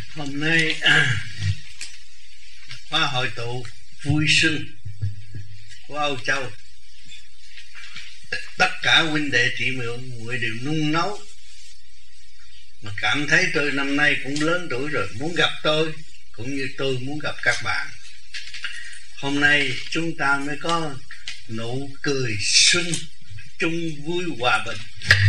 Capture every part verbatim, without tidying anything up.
Hôm nay khóa hội tụ vui xuân của Âu Châu, tất cả huynh đệ chị muội đều nung nấu, mà cảm thấy tôi năm nay cũng lớn tuổi rồi, muốn gặp tôi cũng như tôi muốn gặp các bạn. Hôm nay chúng ta mới có nụ cười xuân, chung vui hòa bình.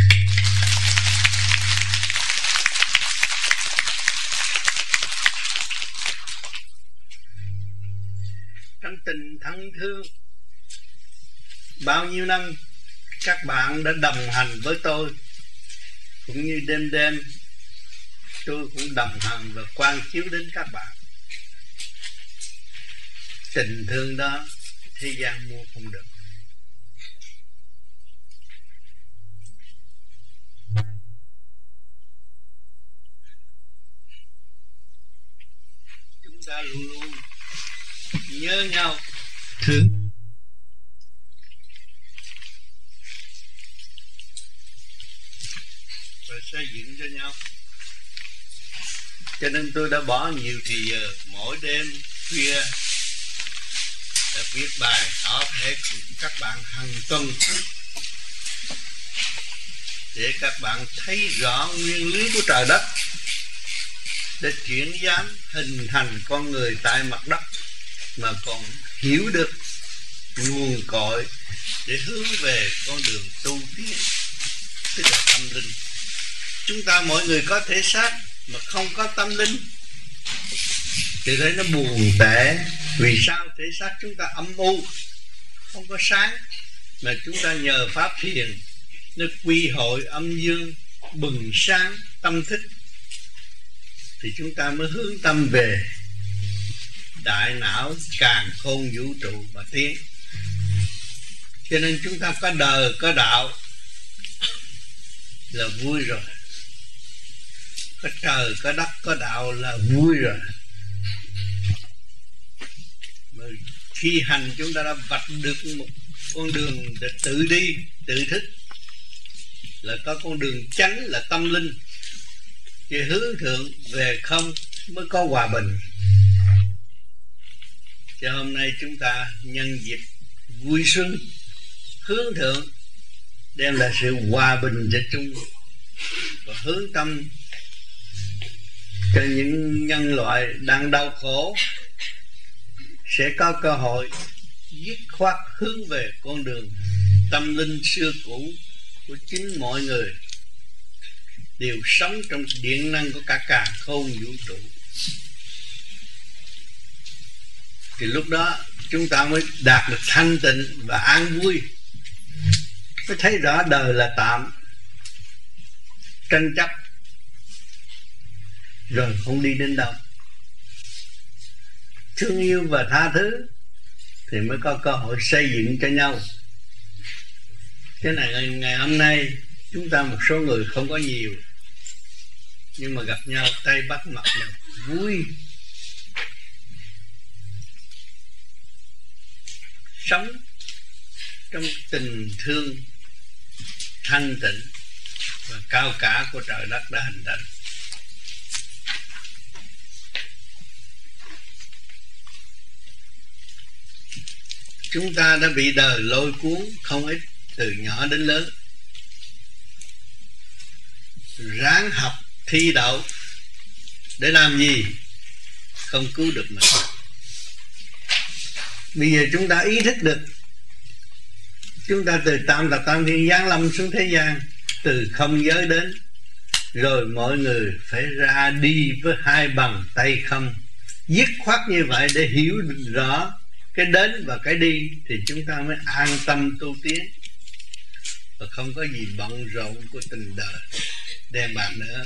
Trong tình thân thương, bao nhiêu năm các bạn đã đồng hành với tôi, cũng như đêm đêm tôi cũng đồng hành và quan chiếu đến các bạn. Tình thương đó thế gian mua không được. Chúng ta luôn luôn nhớ nhau, thương, và xây dựng cho nhau. Cho nên tôi đã bỏ nhiều thì giờ mỗi đêm khuya là viết bài tỏ thể cùng các bạn hàng tuần, để các bạn thấy rõ nguyên lý của trời đất, để chuyển giám hình thành con người tại mặt đất, mà còn hiểu được nguồn cội để hướng về con đường tu tiến, tức là tâm linh. Chúng ta mọi người có thể xác mà không có tâm linh thì thấy nó buồn tẻ. Vì sao? Thể xác chúng ta âm u, không có sáng, mà chúng ta nhờ pháp thiền nó quy hội âm dương, bừng sáng tâm thức, thì chúng ta mới hướng tâm về đại não càn khôn vũ trụ và tiến. Cho nên chúng ta có đời có đạo là vui rồi, có trời có đất có đạo là vui rồi. Mà khi hành chúng ta đã vạch được một con đường để tự đi, tự thức, là có con đường chánh là tâm linh, thì hướng thượng về không mới có hòa bình. Cho hôm nay chúng ta nhân dịp vui xuân hướng thượng, đem lại sự hòa bình cho chung, và hướng tâm cho những nhân loại đang đau khổ sẽ có cơ hội dứt khoát hướng về con đường tâm linh xưa cũ của chính mọi người, đều sống trong điện năng của cả càn khôn vũ trụ. Thì lúc đó chúng ta mới đạt được thanh tịnh và an vui, mới thấy rõ đời là tạm, tranh chấp rồi không đi đến đâu. Thương yêu và tha thứ thì mới có cơ hội xây dựng cho nhau. Cái này ngày hôm nay chúng ta một số người không có nhiều, nhưng mà gặp nhau tay bắt mặt là vui. Sống trong tình thương thanh tịnh và cao cả của trời đất đã hình thành. Chúng ta đã bị đời lôi cuốn không ít từ nhỏ đến lớn, ráng học thi đậu để làm gì? Không cứu được mình. Bây giờ chúng ta ý thức được, chúng ta từ tam thập tam thiên giáng lâm xuống thế gian, từ không giới đến, rồi mọi người phải ra đi với hai bàn tay không. Dứt khoát như vậy để hiểu rõ cái đến và cái đi, thì chúng ta mới an tâm tu tiến, và không có gì bận rộn của tình đời đem bạn nữa.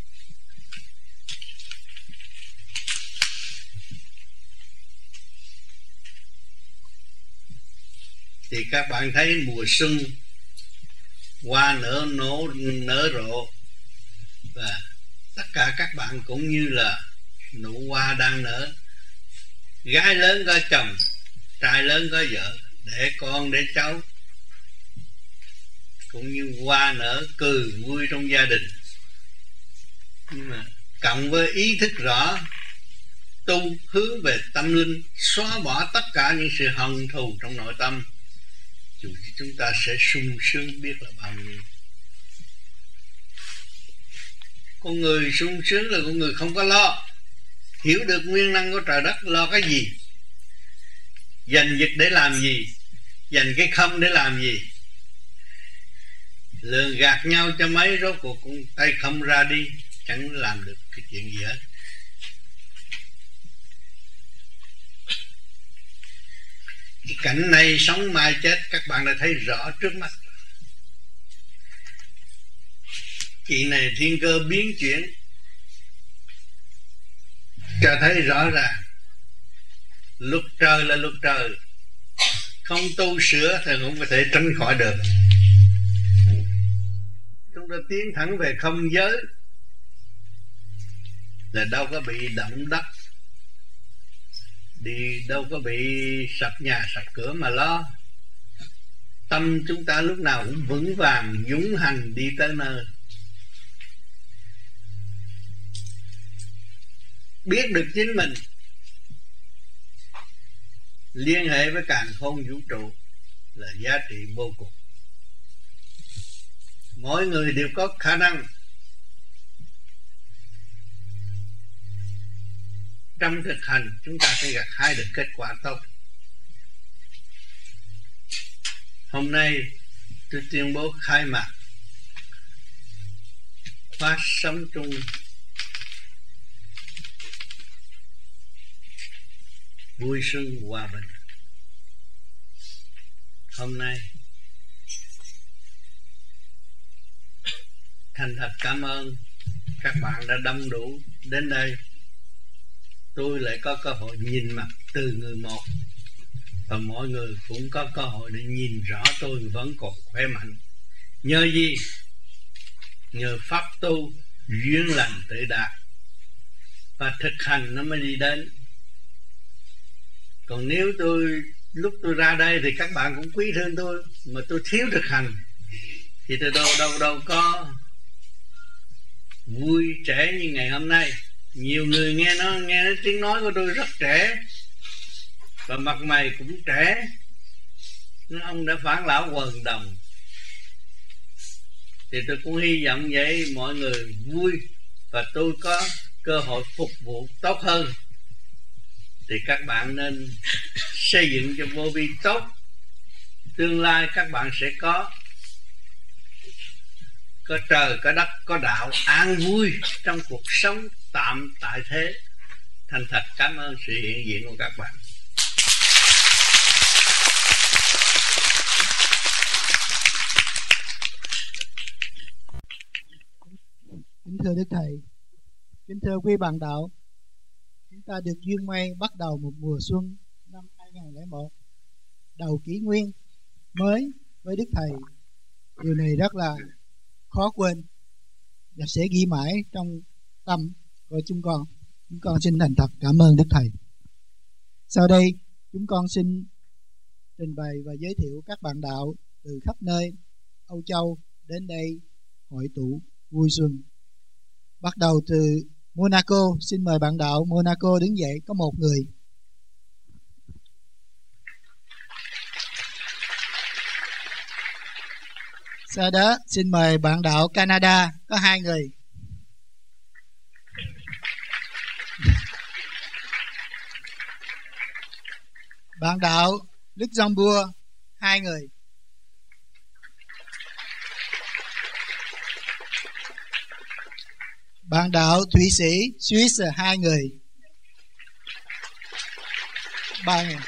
Thì các bạn thấy mùa xuân hoa nở nổ nở rộ, và tất cả các bạn cũng như là nụ hoa đang nở. Gái lớn có chồng, trai lớn có vợ, để con để cháu, cũng như hoa nở cười vui trong gia đình. Nhưng mà cộng với ý thức rõ, tu hướng về tâm linh, xóa bỏ tất cả những sự hận thù trong nội tâm, chúng ta sẽ sung sướng biết là bao nhiêu. Con người sung sướng là con người không có lo, hiểu được nguyên năng của trời đất, lo cái gì, giành giật để làm gì, dành cái không để làm gì, lường gạt nhau cho mấy, rốt cuộc cũng tay không ra đi, chẳng làm được cái chuyện gì hết. Cái cảnh này sống mai chết các bạn đã thấy rõ trước mắt. Kỳ này thiên cơ biến chuyển, cho thấy rõ ràng. Luật trời là luật trời, không tu sửa thì cũng có thể tránh khỏi được. Chúng ta tiến thẳng về không giới là đâu có bị động đất, đi đâu có bị sập nhà sập cửa mà lo. Tâm chúng ta lúc nào cũng vững vàng, dũng hành đi tới nơi. Biết được chính mình, liên hệ với càn khôn vũ trụ là giá trị vô cùng. Mỗi người đều có khả năng. Trong thực hành chúng ta sẽ gặt hái được kết quả tốt. Hôm nay tôi tuyên bố khai mạc khóa sống chung vui xuân hòa bình. Hôm nay thành thật cảm ơn các bạn đã đông đủ đến đây. Tôi lại có cơ hội nhìn mặt từ người một, và mọi người cũng có cơ hội để nhìn rõ tôi vẫn còn khỏe mạnh. Nhờ gì? Nhờ pháp tu, duyên lành tự đạt, và thực hành nó mới đi đến. Còn nếu tôi lúc tôi ra đây thì các bạn cũng quý thương tôi, mà tôi thiếu thực hành thì tôi đâu đâu đâu có vui trẻ như ngày hôm nay. Nhiều người nghe nó nghe nó tiếng nói của tôi rất trẻ, và mặt mày cũng trẻ. Ông đã phản lão quần đồng, thì tôi cũng hy vọng vậy mọi người vui, và tôi có cơ hội phục vụ tốt hơn. Thì các bạn nên xây dựng cho vô vi tốt. Tương lai các bạn sẽ có Có trời, có đất, có đạo, an vui trong cuộc sống tạm tại thế. Thành thật cảm ơn sự hiện diện của các bạn. Kính thưa Đức Thầy, kính thưa quý bạn đạo, chúng ta được duyên may bắt đầu một mùa xuân năm hai không không một, đầu kỷ nguyên mới với Đức Thầy. Điều này rất là khó quên và sẽ ghi mãi trong tâm của chúng con. Chúng con xin thành thật cảm ơn Đức Thầy. Sau đây chúng con xin trình bày và giới thiệu các bạn đạo từ khắp nơi Âu Châu đến đây hội tụ vui xuân. Bắt đầu từ Monaco, xin mời bạn đạo Monaco đứng dậy, có một người. Sau đó xin mời bạn đạo Canada, có hai người. Bạn đạo Luxembourg, hai người. Bạn đạo Thụy Sĩ, Swiss, hai người. Ba người.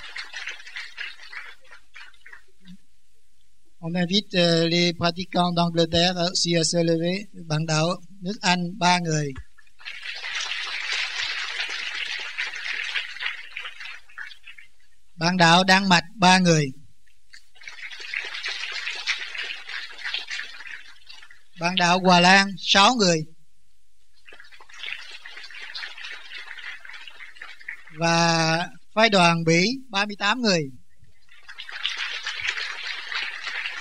On invite euh, les pratiquants d'Angleterre aussi à se lever. Bạn đạo nước Anh, ba người. Bạn đạo Đan Mạch, ba người. Bạn đạo Hòa Lan, sáu người. Và phái đoàn Bỉ, ba mươi tám người.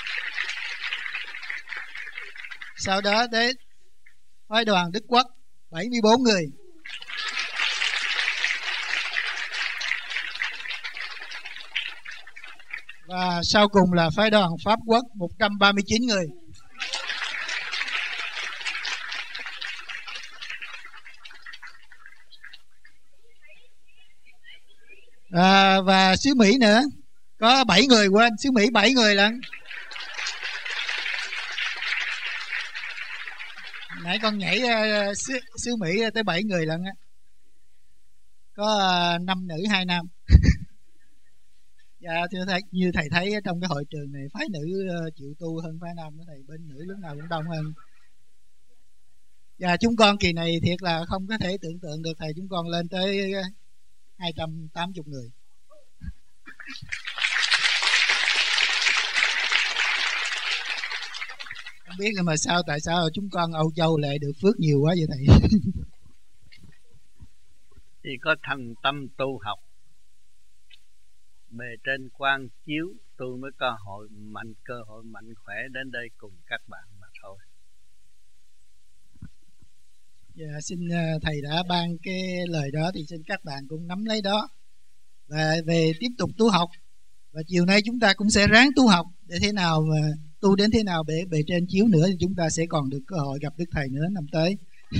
Sau đó đến phái đoàn Đức Quốc bảy mươi bốn người. Và sau cùng là phái đoàn Pháp Quốc một trăm ba mươi chín người. À, và xứ Mỹ nữa có bảy người, quên, xứ Mỹ bảy người lận. Nãy con nhảy uh, xứ, xứ Mỹ tới bảy người lận á. Có uh, năm nữ hai nam. Dạ, thưa thầy, như thầy thấy trong cái hội trường này phái nữ uh, chịu tu hơn phái nam đó thầy, bên nữ lúc nào cũng đông hơn. Và chúng con kỳ này thiệt là không có thể tưởng tượng được thầy, chúng con lên tới uh, hai trăm tám mươi người. Không biết là mà sao, tại sao chúng con Âu Châu lại được phước nhiều quá vậy thầy? Thì có thành tâm tu học, bề trên quang chiếu, tôi mới có hội mạnh, cơ hội mạnh khỏe đến đây cùng các bạn mà thôi. Dạ, xin thầy đã ban cái lời đó thì xin các bạn cũng nắm lấy đó và về tiếp tục tu học. Và chiều nay chúng ta cũng sẽ ráng tu học để thế nào mà tu đến thế nào để bề trên chiếu nữa thì chúng ta sẽ còn được cơ hội gặp Đức Thầy nữa năm tới.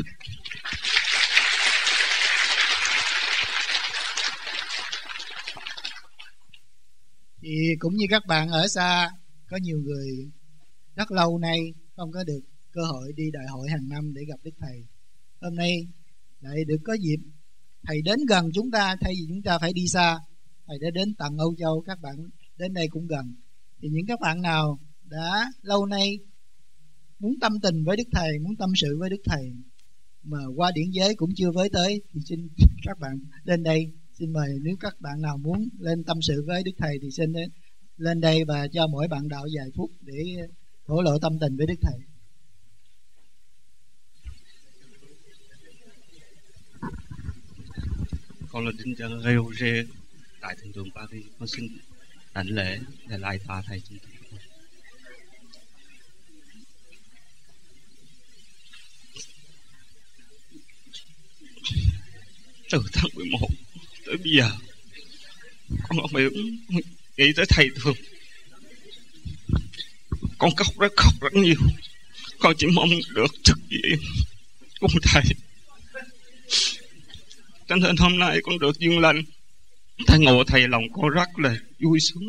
Thì cũng như các bạn ở xa, có nhiều người rất lâu nay không có được cơ hội đi đại hội hàng năm để gặp Đức Thầy. Hôm nay lại được có dịp Thầy đến gần chúng ta, thay vì chúng ta phải đi xa, Thầy đã đến tận Âu Châu, các bạn đến đây cũng gần. Thì những các bạn nào đã lâu nay muốn tâm tình với Đức Thầy, muốn tâm sự với Đức Thầy mà qua điển giới cũng chưa với tới, thì xin các bạn lên đây. Xin mời, nếu các bạn nào muốn lên tâm sự với Đức Thầy thì xin lên đây và cho mỗi bạn đạo vài phút để thổ lộ tâm tình với Đức Thầy. Con là Đinh Trần Rêu Rê tại Thượng Đường Paris. Con xin đảnh lễ để lại tạ thầy chúng tôi. Từ tháng mười một tới bây giờ con không hiểu, nghĩ tới thầy thường con khóc rất khóc rất nhiều. Con chỉ mong được thực hiện cùng thầy, cho nên hôm nay con được duyên lành thầy ngộ thầy, lòng con rất là vui sướng.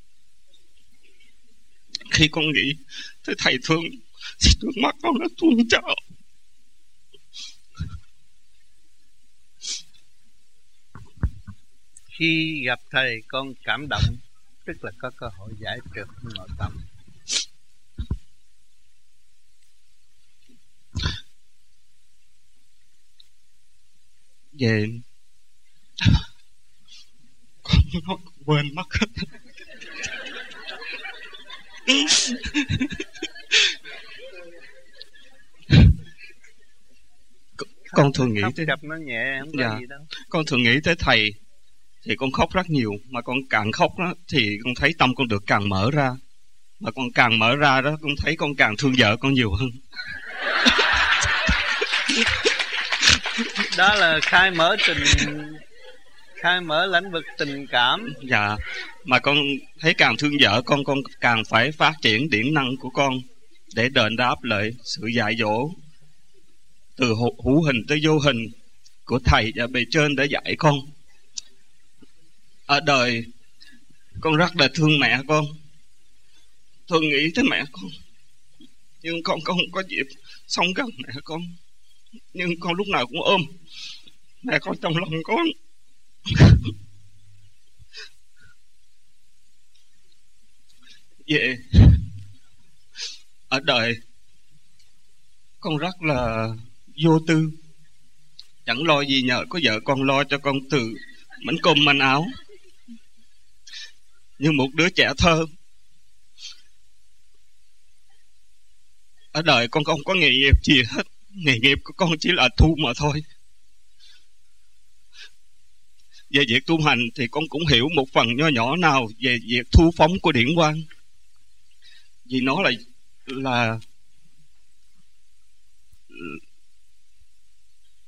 Khi con nghĩ tới thầy thương thì nước mắt con nó tuôn trào. Khi gặp thầy con cảm động, tức là có cơ hội giải trượt nội tâm. Về con nó quên mất hết. Con thường nghĩ tới nó nhẹ, không có dạ, gì đâu. Con thường nghĩ tới thầy thì con khóc rất nhiều, mà con càng khóc đó thì con thấy tâm con được càng mở ra, mà con càng mở ra đó con thấy con càng thương vợ con nhiều hơn. Đó là khai mở tình, khai mở lĩnh vực tình cảm. Dạ, mà con thấy càng thương vợ con, con càng phải phát triển điển năng của con để đền đáp lại sự dạy dỗ từ hữu hình tới vô hình của thầy và bề trên để dạy con. Ở đời con rất là thương mẹ con, thường nghĩ tới mẹ con, nhưng con không có dịp sống gần mẹ con. Nhưng con lúc nào cũng ôm mẹ con trong lòng con. Vậy ở đời con rất là vô tư, chẳng lo gì nhờ có vợ con lo cho con từ mảnh cơm manh áo. Như một đứa trẻ thơ, ở đời con không có nghề nghiệp gì hết, nghề nghiệp của con chỉ là tu mà thôi. Về việc tu hành thì con cũng hiểu một phần nho nhỏ nào về việc thu phóng của điển quang, vì nó là là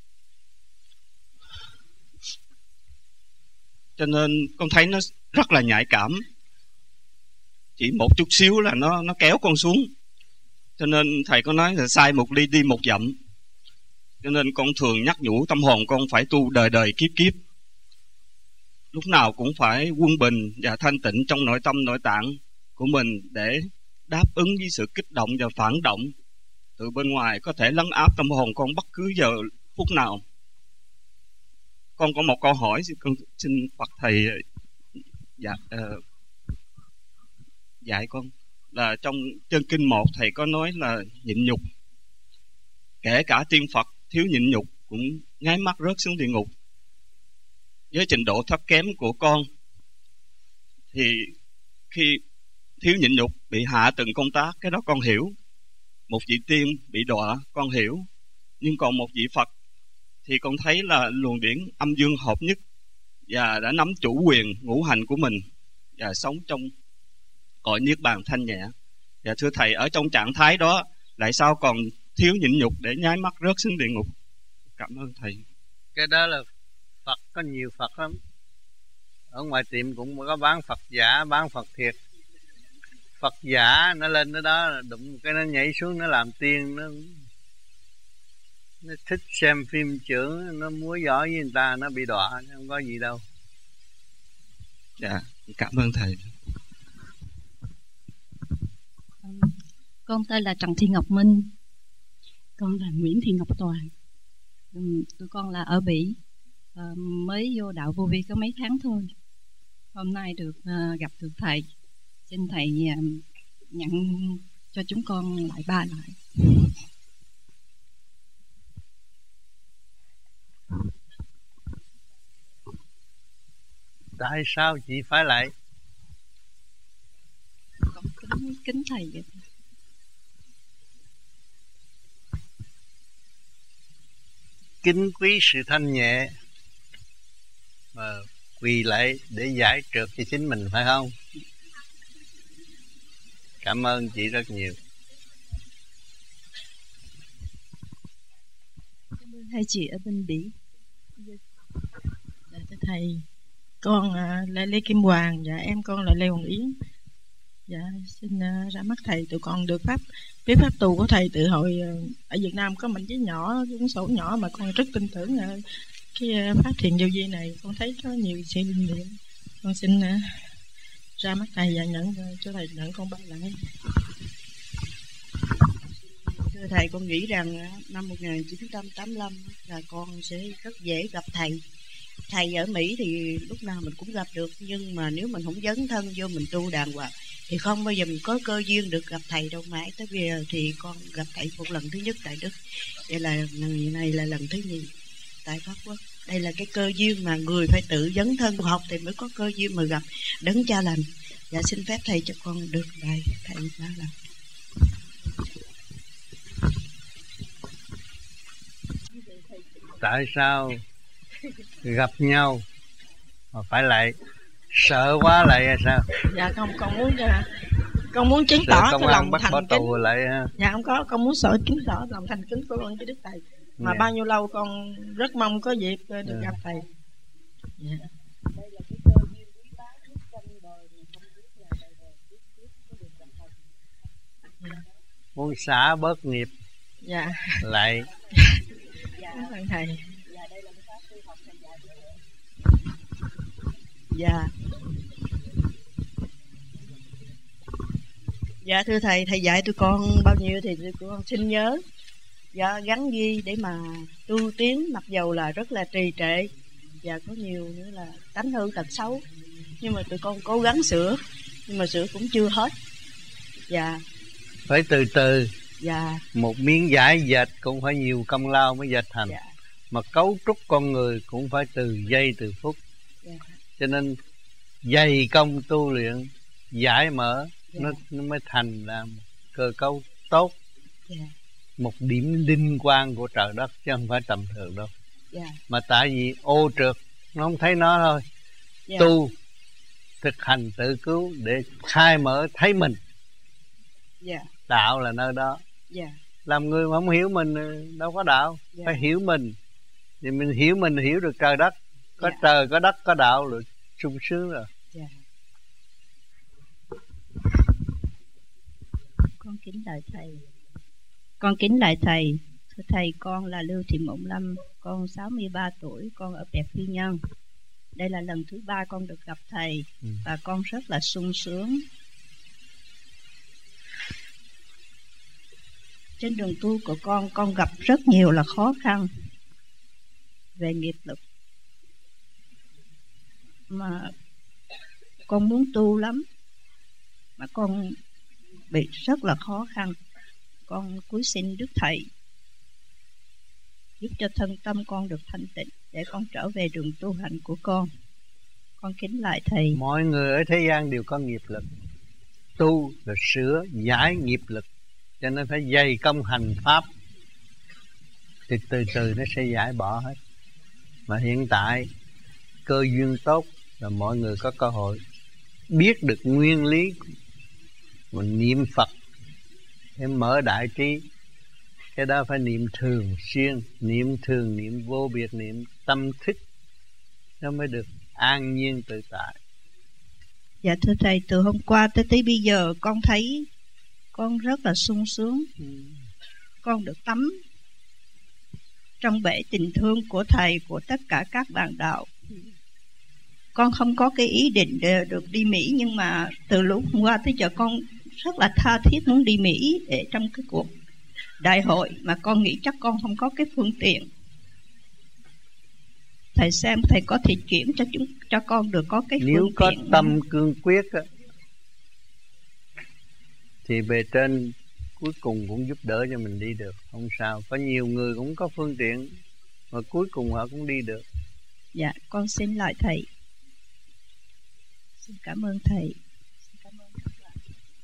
cho nên con thấy nó rất là nhạy cảm. Chỉ một chút xíu là nó nó kéo con xuống. Cho nên thầy có nói là sai một ly đi một dặm. Cho nên con thường nhắc nhủ tâm hồn con phải tu đời đời kiếp kiếp, lúc nào cũng phải quân bình và thanh tịnh trong nội tâm nội tạng của mình, để đáp ứng với sự kích động và phản động từ bên ngoài có thể lấn áp tâm hồn con bất cứ giờ phút nào. Con có một câu hỏi, con xin Phật thầy dạ, uh, dạy con là trong chân kinh một thầy có nói là nhịn nhục, kể cả tiên Phật thiếu nhịn nhục cũng nháy mắt rớt xuống địa ngục. Với trình độ thấp kém của con thì khi thiếu nhịn nhục bị hạ từng công tác, cái đó con hiểu. Một vị tiên bị đọa con hiểu. Nhưng còn một vị Phật thì con thấy là luồng điển âm dương hợp nhất và đã nắm chủ quyền ngũ hành của mình và sống trong cõi niết bàn thanh nhẹ. Và thưa thầy, ở trong trạng thái đó lại sao còn thiếu nhịn nhục để nháy mắt rớt xuống địa ngục? Cảm ơn thầy. Cái đó là Phật, có nhiều Phật lắm. Ở ngoài tiệm cũng có bán Phật giả, bán Phật thiệt. Phật giả nó lên đó, đó đụng cái nó nhảy xuống, nó làm tiên, nó nó thích xem phim chưởng, nó múa giỏi với người ta, nó bị đọa, không có gì đâu. Dạ, cảm ơn thầy. Con tên là Trần Thị Ngọc Minh. Con là Nguyễn Thị Ngọc Toàn. Tụi con là ở Bỉ, à, mới vô đạo Vô Vi có mấy tháng thôi. Hôm nay được uh, gặp được thầy, xin thầy uh, nhận cho chúng con lại ba lại. Tại sao chị phải lại? Con kính, kính thầy vậy. Kính quý sự thanh nhẹ mà quỳ lại để giải trượt cho chính mình, phải không? Cảm ơn chị rất nhiều. Cảm ơn hai chị ở bên Bỉ. Dạ, thưa thầy, con là Lê Kim Hoàng và em con là Lê Hoàng Yến. Dạ, xin uh, ra mắt thầy, tụi con được pháp biết pháp tu của thầy từ hồi uh, ở Việt Nam có mảnh giấy nhỏ, cuốn sổ nhỏ mà con rất tin tưởng uh, cái uh, pháp thiền vô vi này. Con thấy có nhiều sự linh nghiệm. Con xin uh, ra mắt thầy và nhận uh, cho thầy nhận con ba lại. Thưa thầy, con nghĩ rằng uh, năm một nghìn chín trăm tám mươi lăm là con sẽ rất dễ gặp thầy. Thầy ở Mỹ thì lúc nào mình cũng gặp được, nhưng mà nếu mình không dấn thân vô mình tu đàng hoàng thì không bao giờ mình có cơ duyên được gặp thầy đâu. Mãi tới bây giờ thì con gặp thầy một lần thứ nhất tại Đức, đây là lần này là lần thứ nhì tại Pháp Quốc. Đây là cái cơ duyên mà người phải tự dấn thân học thì mới có cơ duyên mà gặp đấng cha lành. Dạ, xin phép thầy cho con được lại thầy ba lần. Tại sao gặp nhau mà phải lại? Sợ quá lại hay sao? Dạ không, con muốn con muốn chứng sợ tỏ công cái an lòng bắt thành bỏ kính. tù lại ha? Dạ không có, con muốn sợ chứng tỏ lòng thành kính của con với Đức Thầy. Mà Yeah. bao nhiêu lâu con rất mong có dịp được Yeah. gặp thầy. Yeah. Đây là cái cơ duyên quý báu nhất trong đời mà không biết là đời đời kiếp kiếp có được gặp thầy. Yeah. Muốn xả bớt nghiệp Dạ. lại. Cảm ơn thầy. Dạ, đây là cái pháp tu học thầy dạy cho em. Dạ. Dạ thưa thầy, thầy dạy tụi con bao nhiêu thì tụi con xin nhớ. Dạ, gắn ghi để mà tu tiến, mặc dầu là rất là trì trệ và có nhiều nữa là tánh hư tật xấu, nhưng mà tụi con cố gắng sửa, nhưng mà sửa cũng chưa hết. Dạ. Phải từ từ. Dạ. Một miếng vải dệt cũng phải nhiều công lao mới dệt thành. Dạ. Mà cấu trúc con người cũng phải từ giây từ phút. Dạ. Cho nên dày công tu luyện, giải mở, Dạ. nó, nó mới thành ra cơ cấu tốt. Dạ. Một điểm linh quan của trời đất chứ không phải tầm thường đâu. Dạ. Mà tại vì ô trượt nó không thấy nó thôi. Dạ. Tu thực hành tự cứu để khai mở thấy mình. Dạ. Đạo là nơi đó. Dạ. Làm người mà không hiểu mình đâu có đạo. Dạ. Phải hiểu mình. Thì mình hiểu mình hiểu được trời đất. Có Dạ. trời, có đất, có đạo rồi sung sướng rồi. Dạ. Con kính lại thầy. Con kính lại thầy. Thưa thầy, con là Lưu Thị Mộng Lâm, con sáu mươi ba tuổi, con ở Bẹt Phi Nhân. Đây là lần thứ ba con được gặp thầy, ừ. và con rất là sung sướng. Trên đường tu của con, con gặp rất nhiều là khó khăn về nghiệp lực. Mà con muốn tu lắm, mà con bị rất là khó khăn. Con cúi xin Đức Thầy giúp cho thân tâm con được thanh tịnh để con trở về đường tu hành của con. Con kính lại thầy. Mọi người ở thế gian đều có nghiệp lực. Tu là sửa giải nghiệp lực, cho nên phải dày công hành pháp thì từ từ nó sẽ giải bỏ hết. Mà hiện tại cơ duyên tốt là mọi người có cơ hội biết được nguyên lý, mình niệm Phật để mở đại trí. Cái đó phải niệm thường xuyên, niệm thường, niệm vô biệt, niệm tâm thức, nó mới được an nhiên tự tại. Dạ thưa thầy, từ hôm qua tới tới bây giờ con thấy con rất là sung sướng. ừ. Con được tắm trong bể tình thương của thầy, của tất cả các bạn đạo. Con không có cái ý định để được đi Mỹ, nhưng mà từ lúc hôm qua tới giờ con rất là tha thiết muốn đi Mỹ để trong cái cuộc đại hội, mà con nghĩ chắc con không có cái phương tiện. Thầy xem thầy có thể chuyển cho chúng cho con được có cái phương Nếu tiện. có tâm cương quyết á, thì bề trên cuối cùng cũng giúp đỡ cho mình đi được, không sao. Có nhiều người cũng có phương tiện mà cuối cùng họ cũng đi được. Dạ, con xin lại thầy. Xin cảm ơn thầy. Xin cảm ơn các bạn.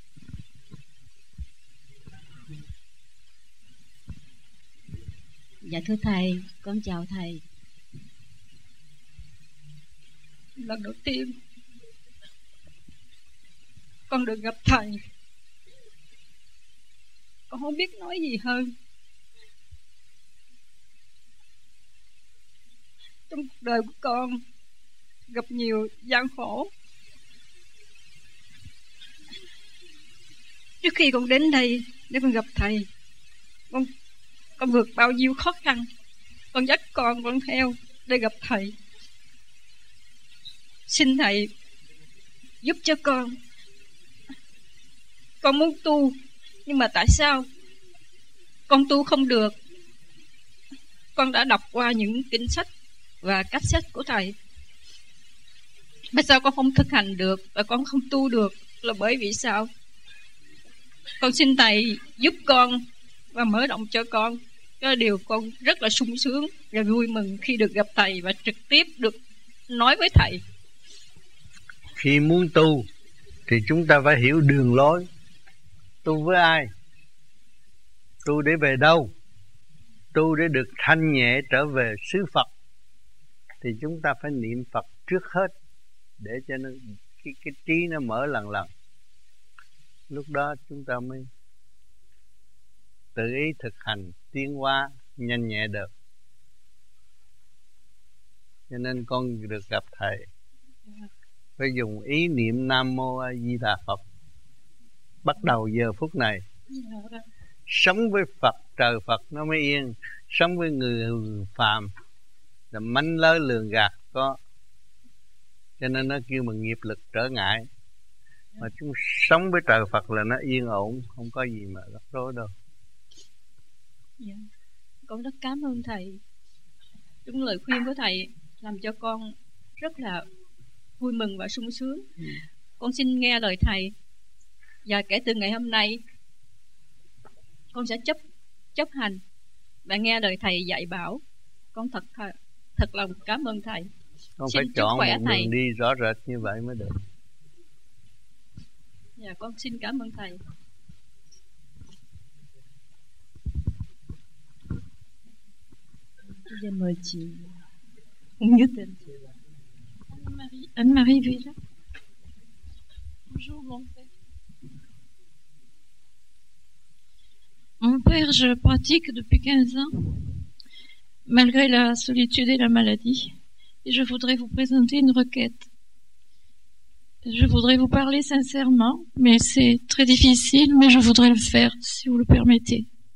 Dạ thưa thầy, con chào thầy. Lần đầu tiên con được gặp thầy, con không biết nói gì hơn. Trong cuộc đời của con gặp nhiều gian khổ. Trước khi con đến đây để con gặp thầy, con, con vượt bao nhiêu khó khăn. Con dắt con con theo để gặp thầy. Xin thầy giúp cho con. Con muốn tu, nhưng mà tại sao con tu không được? Con đã đọc qua những kinh sách và cách sách của thầy, mà sao con không thực hành được và con không tu được? Là bởi vì sao? Con xin thầy giúp con và mở rộng cho con. Đó là điều con rất là sung sướng và vui mừng khi được gặp thầy và trực tiếp được nói với thầy. Khi muốn tu thì chúng ta phải hiểu đường lối. Tu với ai? Tu để về đâu? Tu để được thanh nhẹ trở về xứ Phật, thì chúng ta phải niệm Phật trước hết, để cho nó, cái, cái trí nó mở lần lần. Lúc đó chúng ta mới tự ý thực hành tiến hóa nhanh nhẹ được. Cho nên con được gặp thầy phải dùng ý niệm Nam Mô A Di Đà Phật. Bắt đầu giờ phút này sống với Phật, trời Phật nó mới yên. Sống với người phàm là manh lới lường gạt có, cho nên nó kêu bằng nghiệp lực trở ngại. Mà chúng sống với trời Phật là nó yên ổn, không có gì mà rắc rối đâu. Dạ. Con rất cảm ơn thầy. Những lời khuyên của thầy làm cho con rất là vui mừng và sung sướng. ừ. Con xin nghe lời thầy, và kể từ ngày hôm nay con sẽ chấp chấp hành và nghe lời thầy dạy bảo. Con thật thật lòng cảm ơn thầy. Con xin phải chọn một thầy. đường đi rõ rệt như vậy mới được. Dạ, con xin cảm ơn thầy. Bây giờ mời chị Như tên chị Anne-Marie, Anne-Marie Villa. Bonjour mon père. Mon père, je pratique depuis quinze ans, malgré la solitude et la maladie, et je voudrais vous présenter une requête. Je voudrais vous parler sincèrement, mais c'est très difficile, mais je voudrais le faire, si vous le permettez.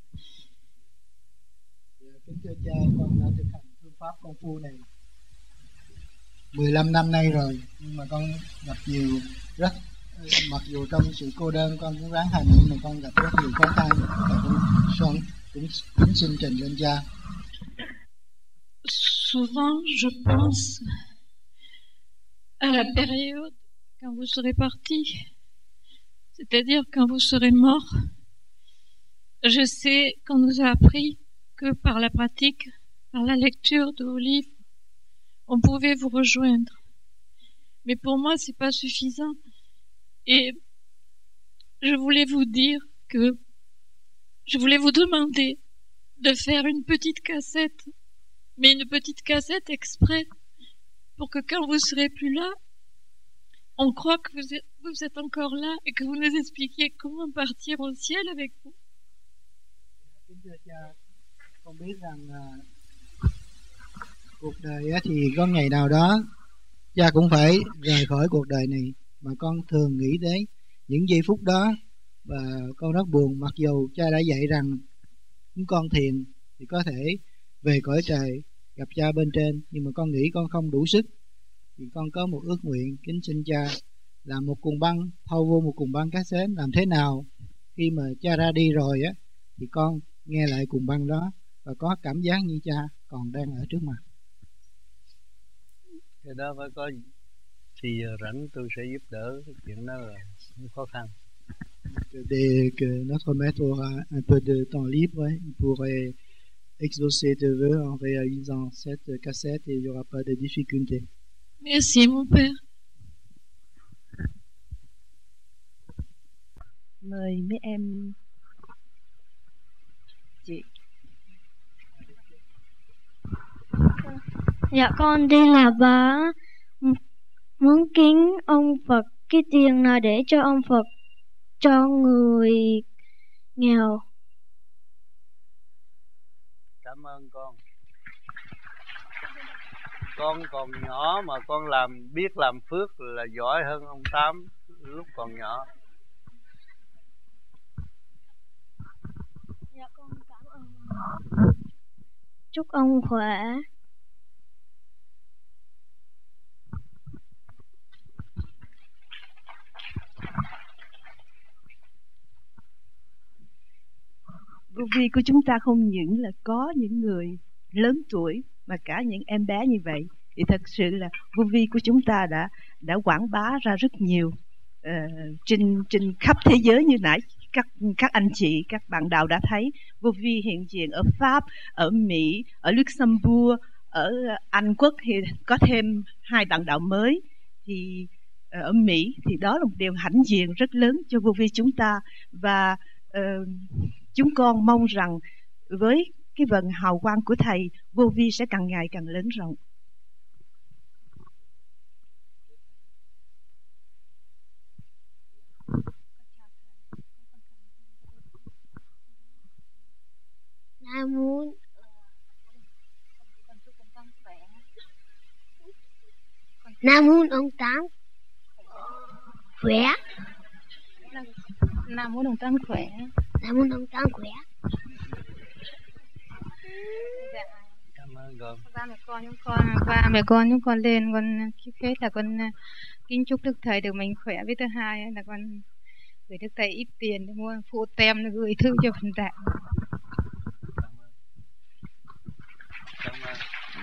Kính thưa cha, con đã thực hành phương pháp công phu này mười lăm năm nay rồi, nhưng mà con gặp nhiều rất mặc dù trong sự cô đơn con cũng ráng hành, nhưng mà con gặp rất nhiều khó khăn và cũng son cũng kính xin trình lên cha. Souvent, je pense à la période quand vous serez parti, c'est-à-dire quand vous serez mort. Je sais qu'on nous a appris que par la pratique, par la lecture de vos livres, on pouvait vous rejoindre. Mais pour moi, c'est pas suffisant. Et je voulais vous dire que je voulais vous demander de faire une petite cassette, mais une petite cassette exprès, pour que quand vous serez plus là, on croit que vous êtes, vous êtes encore là et que vous nous expliquiez comment partir au ciel avec vous. Kính thưa cha, con biết rằng uh, cuộc đời thì có ngày nào đó cha cũng phải rời khỏi cuộc đời này, mà con thường nghĩ đến những giây phút đó và con rất buồn. Mặc dù cha đã dạy rằng chúng con thiền thì có thể về cõi trời gặp cha bên trên, nhưng mà con nghĩ con không đủ sức, thì con có một ước nguyện kính xin cha làm một cuộn băng, thâu vô một cuộn băng cassette, làm thế nào khi mà cha ra đi rồi á thì con nghe lại cuộn băng đó và có cảm giác như cha còn đang ở trước mặt. Cái đó phải có thì rảnh tôi sẽ giúp đỡ, cái chuyện đó là không khó khăn. Dès que notre maître aura un peu de temps libre, il pourrait exaucer tes vœux en réalisant cette cassette et il n'y aura pas de difficulté. Merci mon père. Mời mấy em chị. Dạ con tên là Bá, muốn kính ông Phật cái tiền nào để cho ông Phật cho người nghèo. Cảm ơn con. Con còn nhỏ mà con làm biết làm phước là giỏi hơn ông Tám lúc còn nhỏ. Dạ con cảm ơn. Chúc ông khỏe. Vô vi của chúng ta không những là có những người lớn tuổi mà cả những em bé như vậy, thì thật sự là vô vi của chúng ta đã đã quảng bá ra rất nhiều uh, trên trên khắp thế giới. Như nãy các các anh chị, các bạn đạo đã thấy, vô vi hiện diện ở Pháp, ở Mỹ, ở Luxembourg, ở Anh Quốc thì có thêm hai bạn đạo mới. Thì uh, ở Mỹ thì đó là một điều hãnh diện rất lớn cho vô vi chúng ta. Và uh, chúng con mong rằng với cái vận hào quang của Thầy, vô vi sẽ càng ngày càng lớn rộng. Nam muốn Nam muốn ông Tám khỏe. Nam muốn ông Tám khỏe. Nam muốn ông Tám khỏe. Cảm ơn con. Ba mẹ con chúng con, ba mẹ con chúng con lên, con trước hết là con kính chúc Đức Thầy được mạnh khỏe. Với thứ hai là con gửi Đức Thầy ít tiền để mua phụ tem để gửi thư cho phần đạo. Cảm ơn.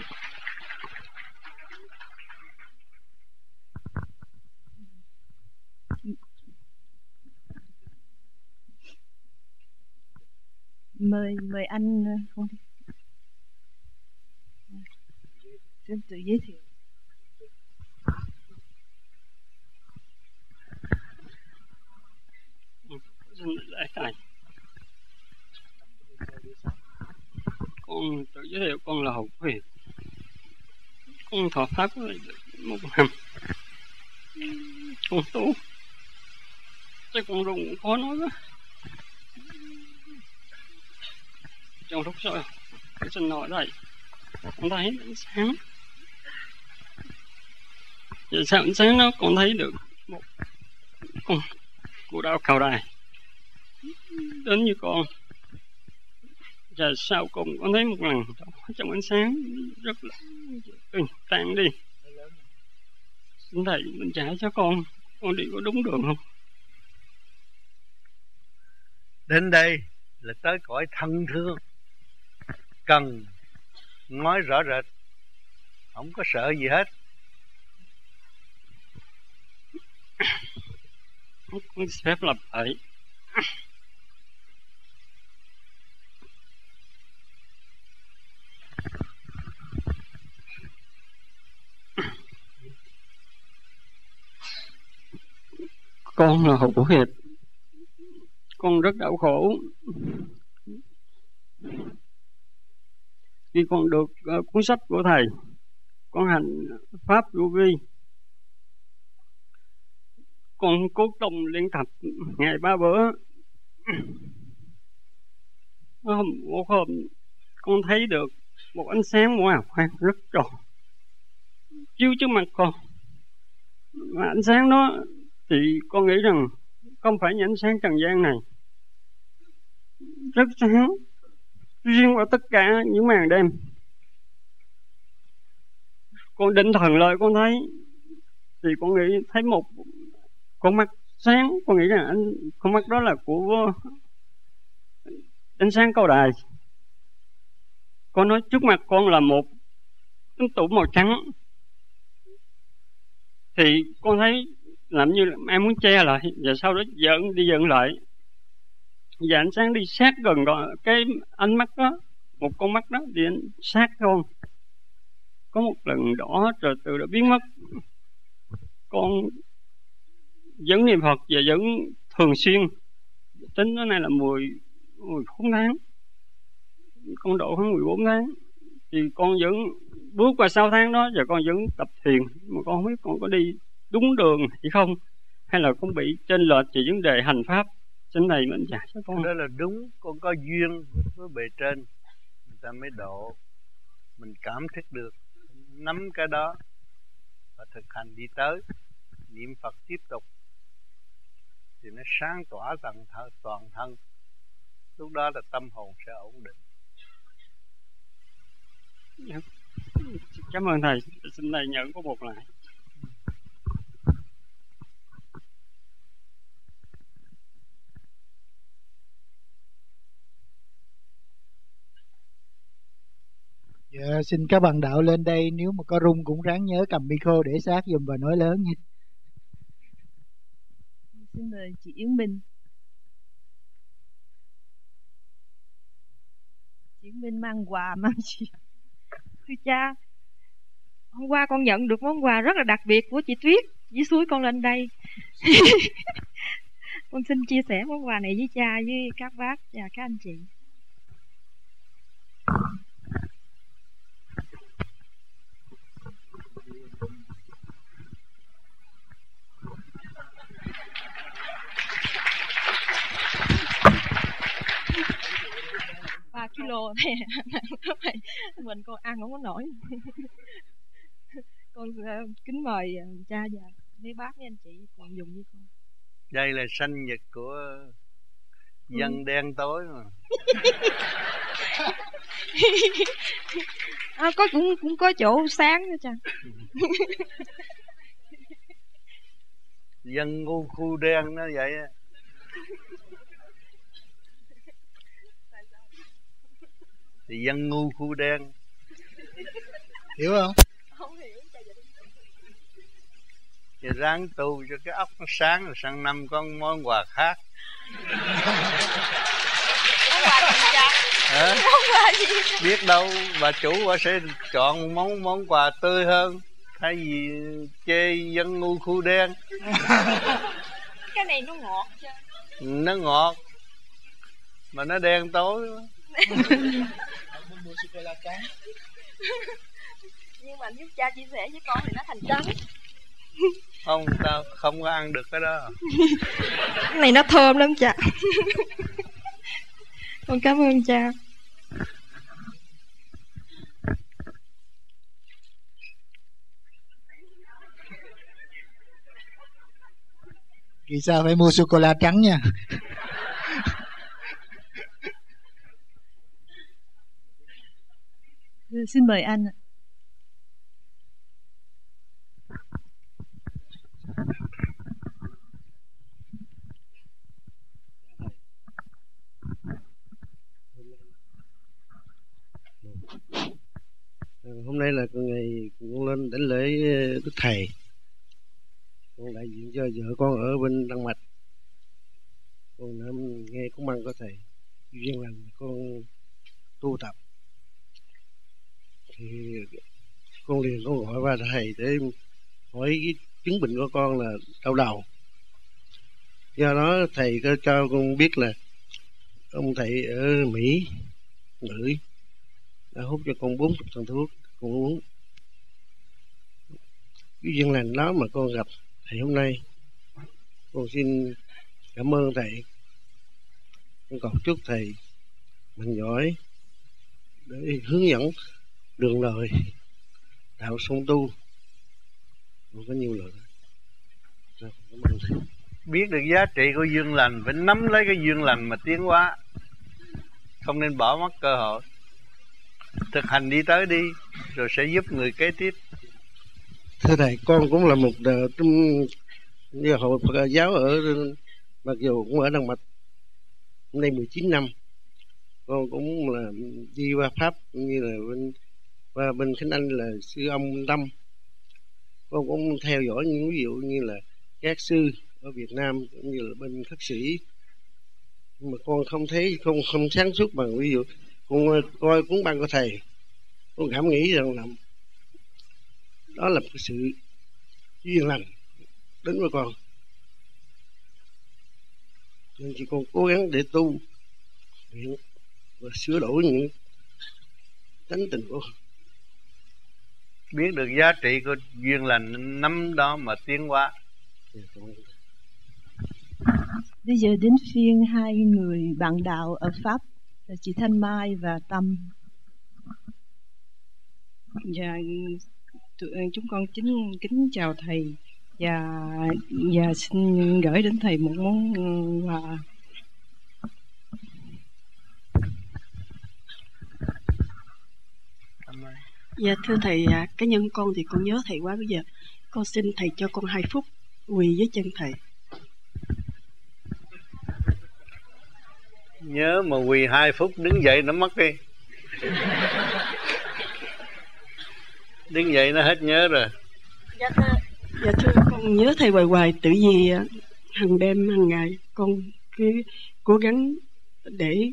Mời mời anh không đi. Xin tự giới thiệu. Xin lễ Thầy. Con tự giới thiệu con là Hậu Huyền. Con thọ pháp một năm. Con tu. Chứ con rung cũng khó nói quá. Trong lúc sau, cái xin nói đây, con thấy ánh sáng. Giờ sao ánh sáng đó con thấy được một con cô đau cầu đài đến như con. Và sau cùng con thấy một lần trong ánh sáng rất là ừ, tan đi. Xin thầy mình trả cho con, con đi có đúng đường không? Đến đây là tới cõi thân thương, cần nói rõ rệt, không có sợ gì hết. Con phép lập lại. Con là Hữu Hiệp, con rất đau khổ khi con được uh, cuốn sách của thầy, con hành pháp vô vi, con cố công luyện tập ngày ba bữa. Hôm một hôm con thấy được một ánh sáng màu hoàng rất tròn chiếu trước mặt con, mà ánh sáng đó thì con nghĩ rằng không phải những ánh sáng trần gian này, rất sáng riêng qua tất cả những màn đêm. Con định thần lại con thấy thì con nghĩ thấy một con mắt sáng, con nghĩ rằng anh, con mắt đó là của ánh sáng cầu đài. Con nói trước mặt con là một tấm tủ màu trắng, thì con thấy làm như là em muốn che lại, và sau đó dẫn đi dẫn lại, và ánh sáng đi sát gần cái ánh mắt đó, một con mắt đó đi sát con. Có một lần đỏ rồi từ đó biến mất. Con vẫn niệm Phật và vẫn thường xuyên, tính tới nay là mười bốn tháng, con độ khoảng mười bốn tháng, thì con vẫn bước qua sáu tháng đó và con vẫn tập thiền, mà con không biết con có đi đúng đường hay không, hay là con bị chênh lệch về vấn đề hành pháp. Xin thầy mình dạy cho con. Đó là đúng, con có duyên với bề trên người ta mới độ. Mình cảm thức được, nắm cái đó và thực hành đi tới, niệm Phật tiếp tục thì nó sáng tỏa toàn thân, toàn thân. Lúc đó là tâm hồn sẽ ổn định. Dạ. Cảm ơn thầy. Xin thầy nhận có một lại. Dạ, xin các bạn đạo lên đây, nếu mà có rung cũng ráng nhớ cầm micro để sát dùm và nói lớn nha. Xin mời chị Yến Minh. Chị Yến Minh mang quà mang gì? Thưa cha, hôm qua con nhận được món quà rất là đặc biệt của chị Tuyết với suối con lên đây. Con xin chia sẻ món quà này với cha, với các bác và các anh chị. ba ki lô này mình con ăn không có nổi. Con kính mời cha và mấy bác với anh chị cùng dùng với con. Đây là sinh nhật của dân ừ. đen tối mà. À, có cũng cũng có chỗ sáng nữa cha. Dân ngu khu đen nó vậy á. Thì dân ngu khu đen. Hiểu không? Không hiểu. Thì ráng tu cho cái óc nó sáng, rồi sang năm có món quà khác. Món quà gì cha? À, món quà gì? Biết đâu bà chủ bà sẽ chọn món món quà tươi hơn, thay vì chê dân ngu khu đen. Cái này nó ngọt chứ. Nó ngọt mà nó đen tối. Nhưng mà giúp cha chia sẻ với con thì nó thành trắng. Không, tao không có ăn được cái đó. Cái này nó thơm lắm cha. Con cảm ơn cha. Vì sao phải mua sô-cô-la trắng nha. Xin mời anh. Hôm nay là ngày con lên đảnh lễ Đức Thầy. Con đại diện cho vợ con ở bên Đan Mạch. Con đã nghe cúng ăn của thầy duyên lành, con tu tập thì con liền con gọi qua thầy để hỏi cái chứng bệnh của con là đau đầu. Do đó thầy có cho con biết là ông thầy ở Mỹ ngữ đã hút cho con bốn chục thằng thuốc con uống. Cái duyên lành đó mà con gặp thầy hôm nay, con xin cảm ơn thầy. Con cầu chúc thầy mạnh giỏi để hướng dẫn đường đời đạo song tu. Không có nhiều lời. Cảm ơn thầy. Biết được giá trị của duyên lành, phải nắm lấy cái duyên lành mà tiến hóa, không nên bỏ mất cơ hội. Thực hành đi tới đi, rồi sẽ giúp người kế tiếp. Thưa thầy, con cũng là một trong như hội Phật giáo ở, mặc dù cũng ở Đan Mạch hôm nay mười chín năm. Con cũng là đi qua Pháp như là bên qua bên Khánh Anh là sư ông Tâm. Con cũng theo dõi những ví dụ như là các sư ở Việt Nam cũng như là bên khất sĩ, nhưng mà con không thấy không không sáng suốt bằng ví dụ con coi cuốn băng của thầy. Con cảm nghĩ rằng là đó là một sự duyên lành đến với con, nên chỉ con cố gắng để tu luyện và sửa đổi những tánh tình của con. Biết được giá trị của duyên lành, nắm đó mà tiến hóa. Bây giờ đến phiên hai người bạn đạo ở Pháp là chị Thanh Mai và Tâm. Dạ, chúng con kính kính chào thầy và và xin gửi đến thầy một món quà. Dạ thưa thầy, cá nhân con thì con nhớ thầy quá, bây giờ con xin thầy cho con hai phút quỳ dưới chân thầy. Nhớ mà quỳ hai phút đứng dậy nó mất đi. Đứng dậy nó hết nhớ rồi. Dạ thưa, dạ thưa con nhớ thầy hoài hoài, tự vì hàng đêm hàng ngày con cứ cố gắng để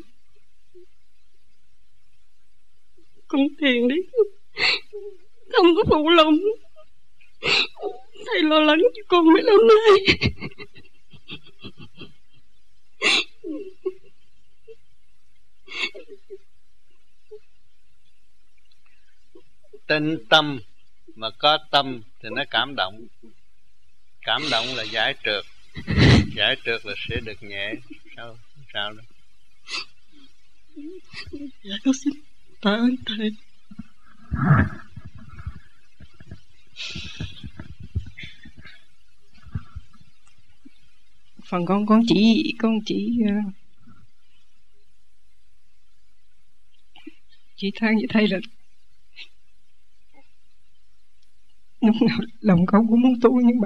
con thiền đi, không có phụ lòng. Thầy lo lắng cho con mấy lâu nay. Tinh tâm mà có tâm thì nó cảm động. Cảm động là giải trượt. Giải trượt là sẽ được nhẹ. Sao sao đó. Dạ con xin tạ ơn thầy. Phần con con chỉ con chỉ uh, chỉ than với thầy là lúc nào lòng con cũng muốn tu, nhưng mà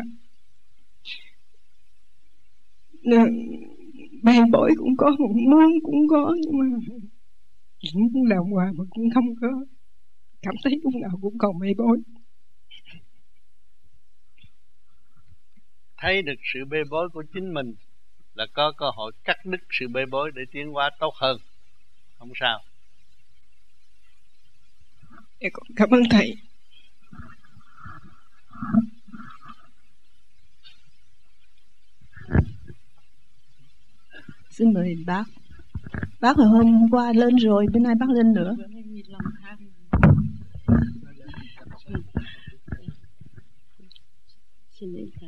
bê bối cũng có, một muốn cũng có, nhưng mà cũng làm hoài mà cũng không có, cảm thấy lúc nào cũng còn bê bối. Thấy được sự bê bối của chính mình là có cơ hội cắt đứt sự bê bối để tiến hóa tốt hơn. Không sao. Em cảm ơn thầy. Xin mời bác. Bác hồi hôm qua lên rồi, bữa nay bác lên nữa. Xin lỗi thầy.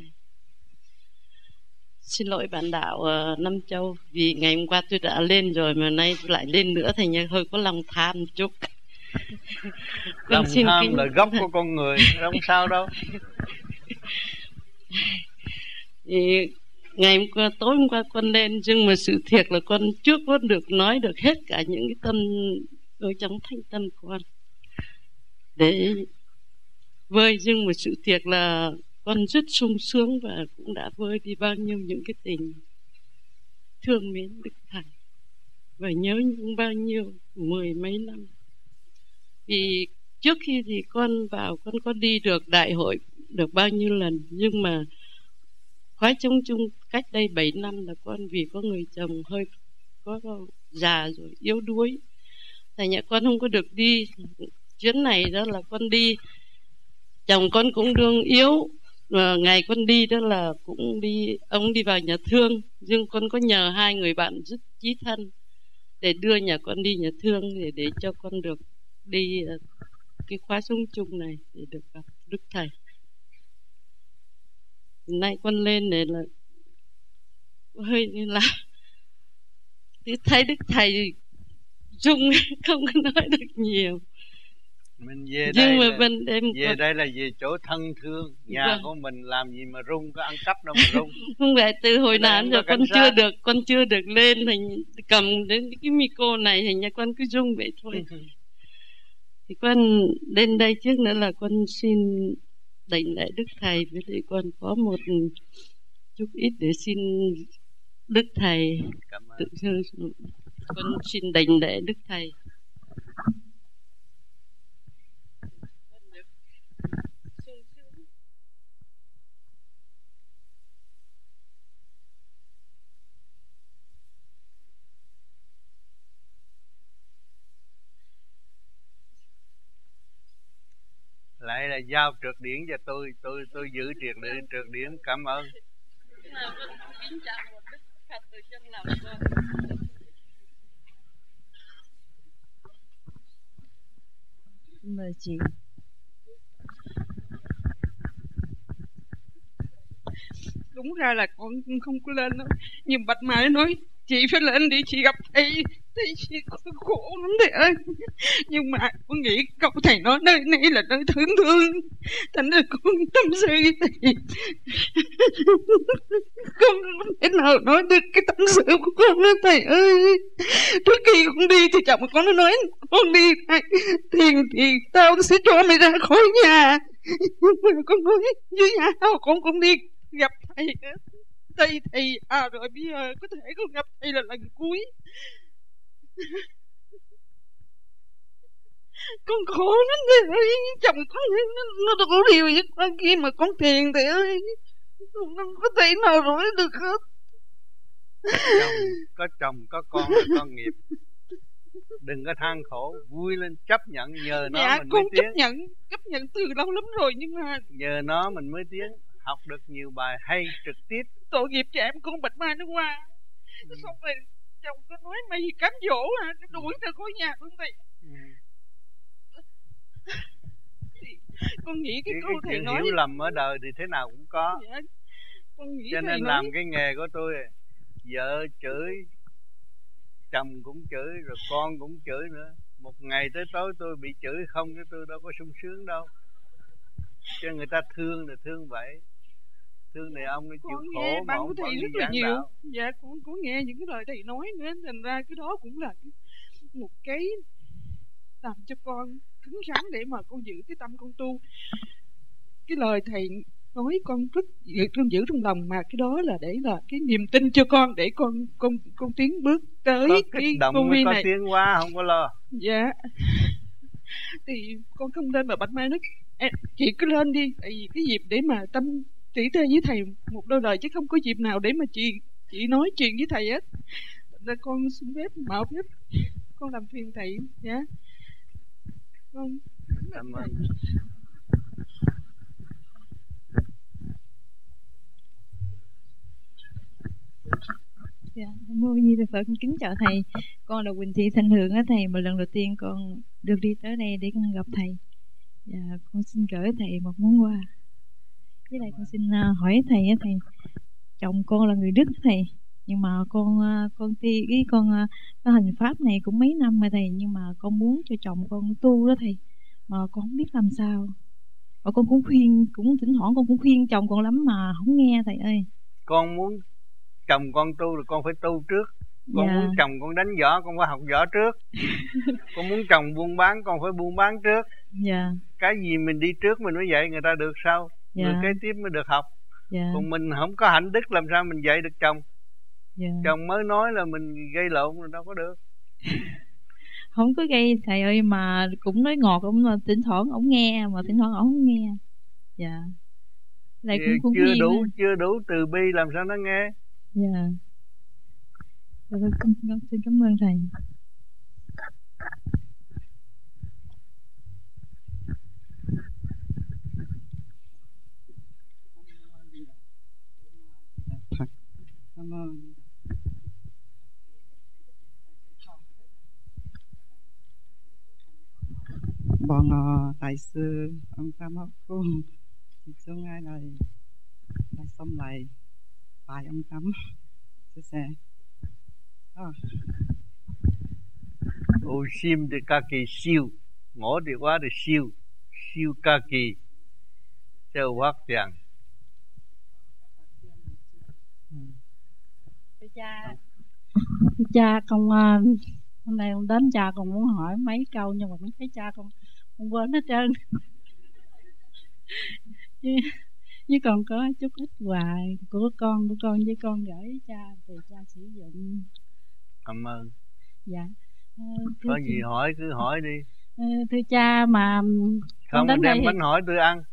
Xin lỗi bạn đạo uh, Nam Châu, vì ngày hôm qua tôi đã lên rồi mà nay tôi lại lên nữa, thành ra hơi có lòng tham chút. Lòng tham kính... là gốc của con người, không sao đâu. Thì ngày hôm qua, tối hôm qua con lên, nhưng mà sự thiệt là con trước con được nói được hết cả những cái tâm ở trong thanh tâm con để vơi, nhưng mà sự thiệt là con rất sung sướng và cũng đã vơi đi bao nhiêu những cái tình thương mến Đức Thầy và nhớ những bao nhiêu mười mấy năm. Vì trước khi thì con vào, con có đi được đại hội được bao nhiêu lần, nhưng mà khói chung chung cách đây bảy năm là con vì có người chồng hơi có, có già rồi yếu đuối, thành nhà con không có được đi. Chuyến này đó là con đi, chồng con cũng đương yếu, và ngày con đi đó là cũng đi, ông đi vào nhà thương, nhưng con có nhờ hai người bạn rất chí thân để đưa nhà con đi nhà thương để để cho con được đi cái khóa sống chung này để được gặp Đức Thầy. Nay con lên này là hơi như là thấy Đức Thầy rung, không có nói được nhiều. Mình về nhưng đây mà là, bên em về còn... đây là về chỗ thân thương, nhà vâng. của mình làm gì mà rung, có ăn cắp đâu mà rung. Không phải từ hồi nào giờ con chưa sát. được con chưa được lên thì cầm đến cái micro này thì nhà con cứ rung vậy thôi. Thì con lên đây trước nữa là con xin đảnh lễ Đức Thầy, với lại con có một chút ít để xin Đức Thầy. Tự, con xin đảnh lễ Đức Thầy. Lại là giao trượt điển cho tôi, tôi tôi giữ trượt điển, trượt điển, cảm ơn. Mời chị. Đúng ra là con không có lên đâu, nhưng Bạch Mai nói chị phải lên đi, chị gặp thầy, thầy chị khổ lắm thầy ơi. Nhưng mà con nghĩ câu thầy nói nơi này là nơi thương thương, thành ra con tâm sự với thầy. Con không thể nào nói được cái tâm sự của con đó thầy ơi. Trước khi con đi thì chồng con nó nói con đi tiền thì tao sẽ cho mày ra khỏi nhà. Nhưng mà con nói dưới nhà tao con cũng đi gặp thầy đó. Thầy thầy à rồi bây giờ có thể con gặp thầy là lần cuối. Con khổ lắm thầy ơi, chồng con nó, nó đủ điều với con kia mà con tiền thầy ơi, không có thể nào rỗi được hết. Chồng, có chồng có con là con nghiệp, đừng có than khổ, vui lên chấp nhận, nhờ nó dạ, mình con mới chấp tiến. nhận, chấp nhận từ lâu lắm rồi, nhưng mà nhờ nó mình mới tiến, học được nhiều bài hay trực tiếp. Tội nghiệp cho em con Bạch Mai nó qua, ừ. Xong rồi chồng có nói mày cám dỗ hả, nó đuổi ra khỏi nhà luôn thầy. Ừ. Con nghĩ cái, cái câu cái thầy nói hiểu lầm ở đời thì thế nào cũng có. Dạ, con nghĩ cho nên nói... làm cái nghề của tôi, vợ chửi, chồng cũng chửi, rồi con cũng chửi nữa. Một ngày tới tối tôi bị chửi không, chứ tôi đâu có sung sướng đâu. Cho người ta thương là thương vậy, thương này ông ấy chịu khổ mà ông thầy rất là nhiều đạo. Dạ con có nghe những cái lời thầy nói nữa, thành ra cái đó cũng là một cái làm cho con cứng rắn để mà con giữ cái tâm con tu. Cái lời thầy nói con rất con giữ trong lòng, mà cái đó là để là cái niềm tin cho con, để con con con tiến bước tới có cái vô vi này. Có tiến qua không có lo. Dạ. Thì con không lên mà Bạch Mai nói chị cứ lên đi, tại vì cái dịp để mà tâm tỷ thê với thầy một đôi lời, chứ không có dịp nào để mà chị chị nói chuyện với thầy hết. Nên con xin phép mạo phép con làm phiền thầy nhé. Con cảm ơn. Dạ, Mô Di Đà Phật, kính chào thầy. Con là Quỳnh Thị Thanh Hương á thầy, mà lần đầu tiên con được đi tới đây để con gặp thầy. Dạ, con xin gửi thầy một món quà. Với lại con xin hỏi thầy á thầy, chồng con là người Đức thầy, nhưng mà con con ti cái con cái hành pháp này cũng mấy năm rồi thầy, nhưng mà con muốn cho chồng con tu đó thầy, mà con không biết làm sao. Và con cũng khuyên, cũng thỉnh thoảng con cũng khuyên chồng con lắm mà không nghe thầy ơi. Con muốn chồng con tu rồi con phải tu trước. Con Dạ. muốn chồng con đánh võ, con phải học võ trước. Con muốn chồng buôn bán, con phải buôn bán trước. Dạ. Cái gì mình đi trước mình mới dạy người ta được sau. Dạ. Người kế tiếp mới được học. Dạ. Còn mình không có hạnh đức làm sao mình dạy được chồng. Dạ. Chồng mới nói là mình gây lộn rồi đâu có được. Không có gây thầy ơi, mà cũng nói ngọt ông, mà thỉnh thoảng ổng nghe, mà thỉnh thoảng ổng không nghe. Dạ. Lại cũng cũng chưa nghe đủ mà. chưa đủ từ bi làm sao nó nghe. Dạ. Dạ, con, con xin cảm ơn thầy. Cảm ơn. Bọn uh, đại sư ông Tam Hắc Cung thì cho ngay này là xong lại bài ông Tam chia sẻ. Ô sim thì ca kỳ siêu, ngõ thì quá thì siêu, siêu ca kỳ, châu hoác tiền. Thưa cha, thưa cha con uh, hôm nay con đến cha con muốn hỏi mấy câu nhưng mà cũng thấy cha con con quên hết trơn. chứ, chứ còn có chút ít quà của con của con với con gửi cha thì cha sử dụng. Cảm ơn. Dạ. Uh, có gì cha, hỏi cứ hỏi đi. Uh, thưa cha mà không đến đem đây bánh thì... hỏi tôi ăn.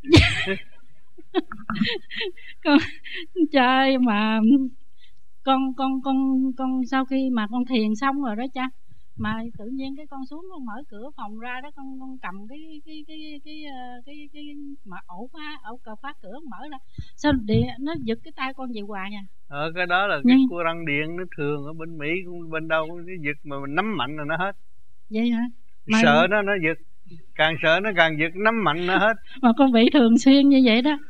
con cha ơi, mà con con con con sau khi mà con thiền xong rồi đó cha, mà tự nhiên cái con xuống con mở cửa phòng ra đó, con con cầm cái cái cái cái cái cái, cái, cái mà ổ khóa ổ cờ khóa cửa mở ra, sao điện nó giật cái tay con về hoài nha. Ờ cái đó là cái Nhưng... cô răng điện nó thường ở bên Mỹ cũng bên đâu cái giật mà mình nắm mạnh là nó hết. Vậy hả? Mà... sợ nó nó giật, càng sợ nó càng giật, nắm mạnh nó hết. Mà con bị thường xuyên như vậy đó.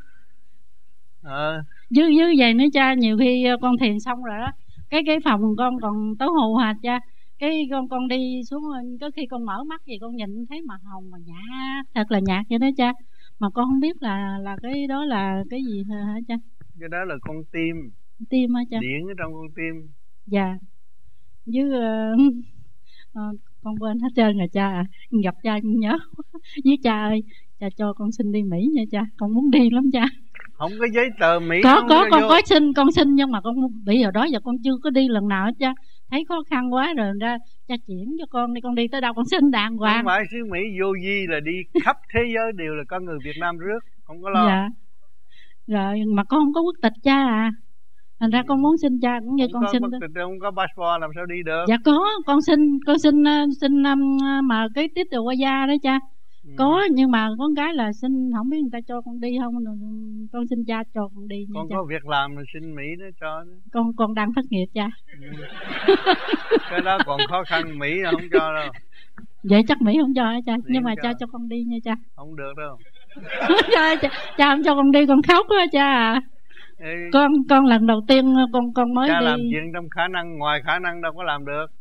Ờ. Dư dư vậy nữa cha, nhiều khi con thiền xong rồi đó, cái cái phòng con còn tối hù hạt cha, cái con con đi xuống, có khi con mở mắt gì con nhìn thấy màu hồng mà nhạt, thật là nhạt vậy đó cha, mà con không biết là là cái đó là cái gì hả cha? Cái đó là con tim. Tim hả cha? Điện ở trong con tim. Dạ. Với uh, uh, con quên hết trơn rồi cha à. Gặp cha nhớ. Với cha ơi, cha cho con xin đi Mỹ nha cha, con muốn đi lắm cha. Không có giấy tờ Mỹ. Có có con vô. Có xin con xin nhưng mà con bị hồi đó giờ con chưa có đi lần nào hết cha, thấy khó khăn quá rồi ra cha chuyển cho con đi, con đi tới đâu con xin đàng hoàng. Không phải xứ Mỹ vô vi là đi khắp thế giới đều là có người Việt Nam rước, không có lo. Dạ. Rồi mà con không có quốc tịch cha à, thành ra con muốn xin cha cũng như không con có xin. Không có quốc tịch, không có passport làm sao đi được. Dạ có, con xin con xin xin um, mà cái tiết từ qua gia đó cha. Ừ. Có nhưng mà có cái là xin không biết người ta cho con đi không, con xin cha cho con đi nha con cha. Có việc làm rồi xin Mỹ nó cho đó. con con đang thất nghiệp cha. Ừ. Cái đó còn khó khăn, Mỹ không cho đâu. Vậy chắc Mỹ không cho hả cha? Mỹ nhưng mà cho. cha cho con đi nha cha. Không được đâu. cha, cha, cha không cho con đi con khóc quá cha à. Ê, con con lần đầu tiên con con mới cha đi. Cha làm chuyện trong khả năng, ngoài khả năng đâu có làm được.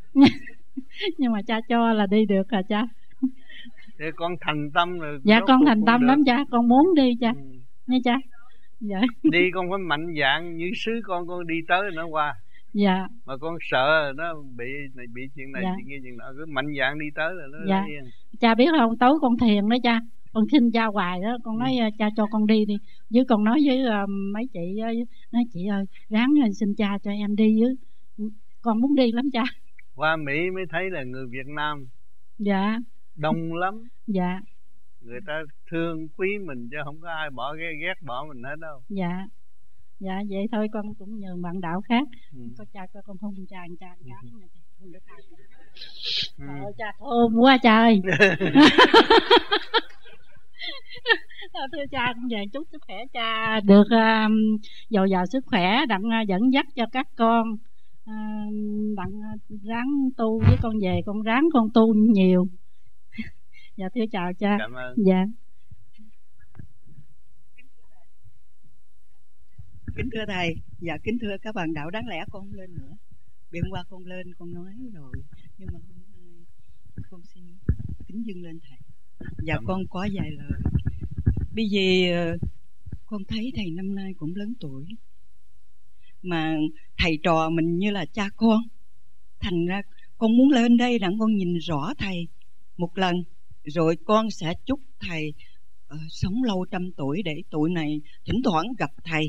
Nhưng mà cha cho là đi được à cha. Thì con thành tâm rồi. Dạ con thành tâm lắm cha, con muốn đi cha. Ừ. Nha cha. Dạ. Đi con phải mạnh dạn như sứ con con đi tới nó qua. Dạ. Mà con sợ nó bị này bị chuyện này, dạ. chuyện kia chuyện nọ, cứ mạnh dạn đi tới là nó dạ. yên. Cha biết không, tối con thiền đó cha, con xin cha hoài đó, con nói ừ. cha cho con đi đi. Với con nói với uh, mấy chị uh, nói chị ơi ráng xin cha cho em đi với, con muốn đi lắm cha. Qua Mỹ mới thấy là người Việt Nam. Dạ. Đông lắm. Dạ. Người ta thương quý mình chứ không có ai bỏ ghét, ghét bỏ mình hết đâu. Dạ. Dạ vậy thôi con cũng nhường bạn đạo khác. Ừ. Có cha cho con hôn cha cha cái ừ. Không được ai. Ừ. Trời cha thơm quá cha ơi. Thưa cha cũng về chúc sức khỏe cha được uh, dồi dào sức khỏe, đặng uh, dẫn dắt cho các con uh, đặng uh, ráng tu với con về con ráng con tu nhiều. Dạ thưa chào cha. Cảm ơn. Dạ. Kính thưa thầy, dạ kính thưa các bạn đạo, đáng lẽ con không lên nữa. Biện qua con lên con nói rồi, nhưng mà hôm nay con xin kính dâng lên thầy. Dạ Cảm con có vài lời. Bây giờ con thấy thầy năm nay cũng lớn tuổi, mà thầy trò mình như là cha con. Thành ra con muốn lên đây để con nhìn rõ thầy một lần, rồi con sẽ chúc thầy uh, sống lâu trăm tuổi để tụi này thỉnh thoảng gặp thầy.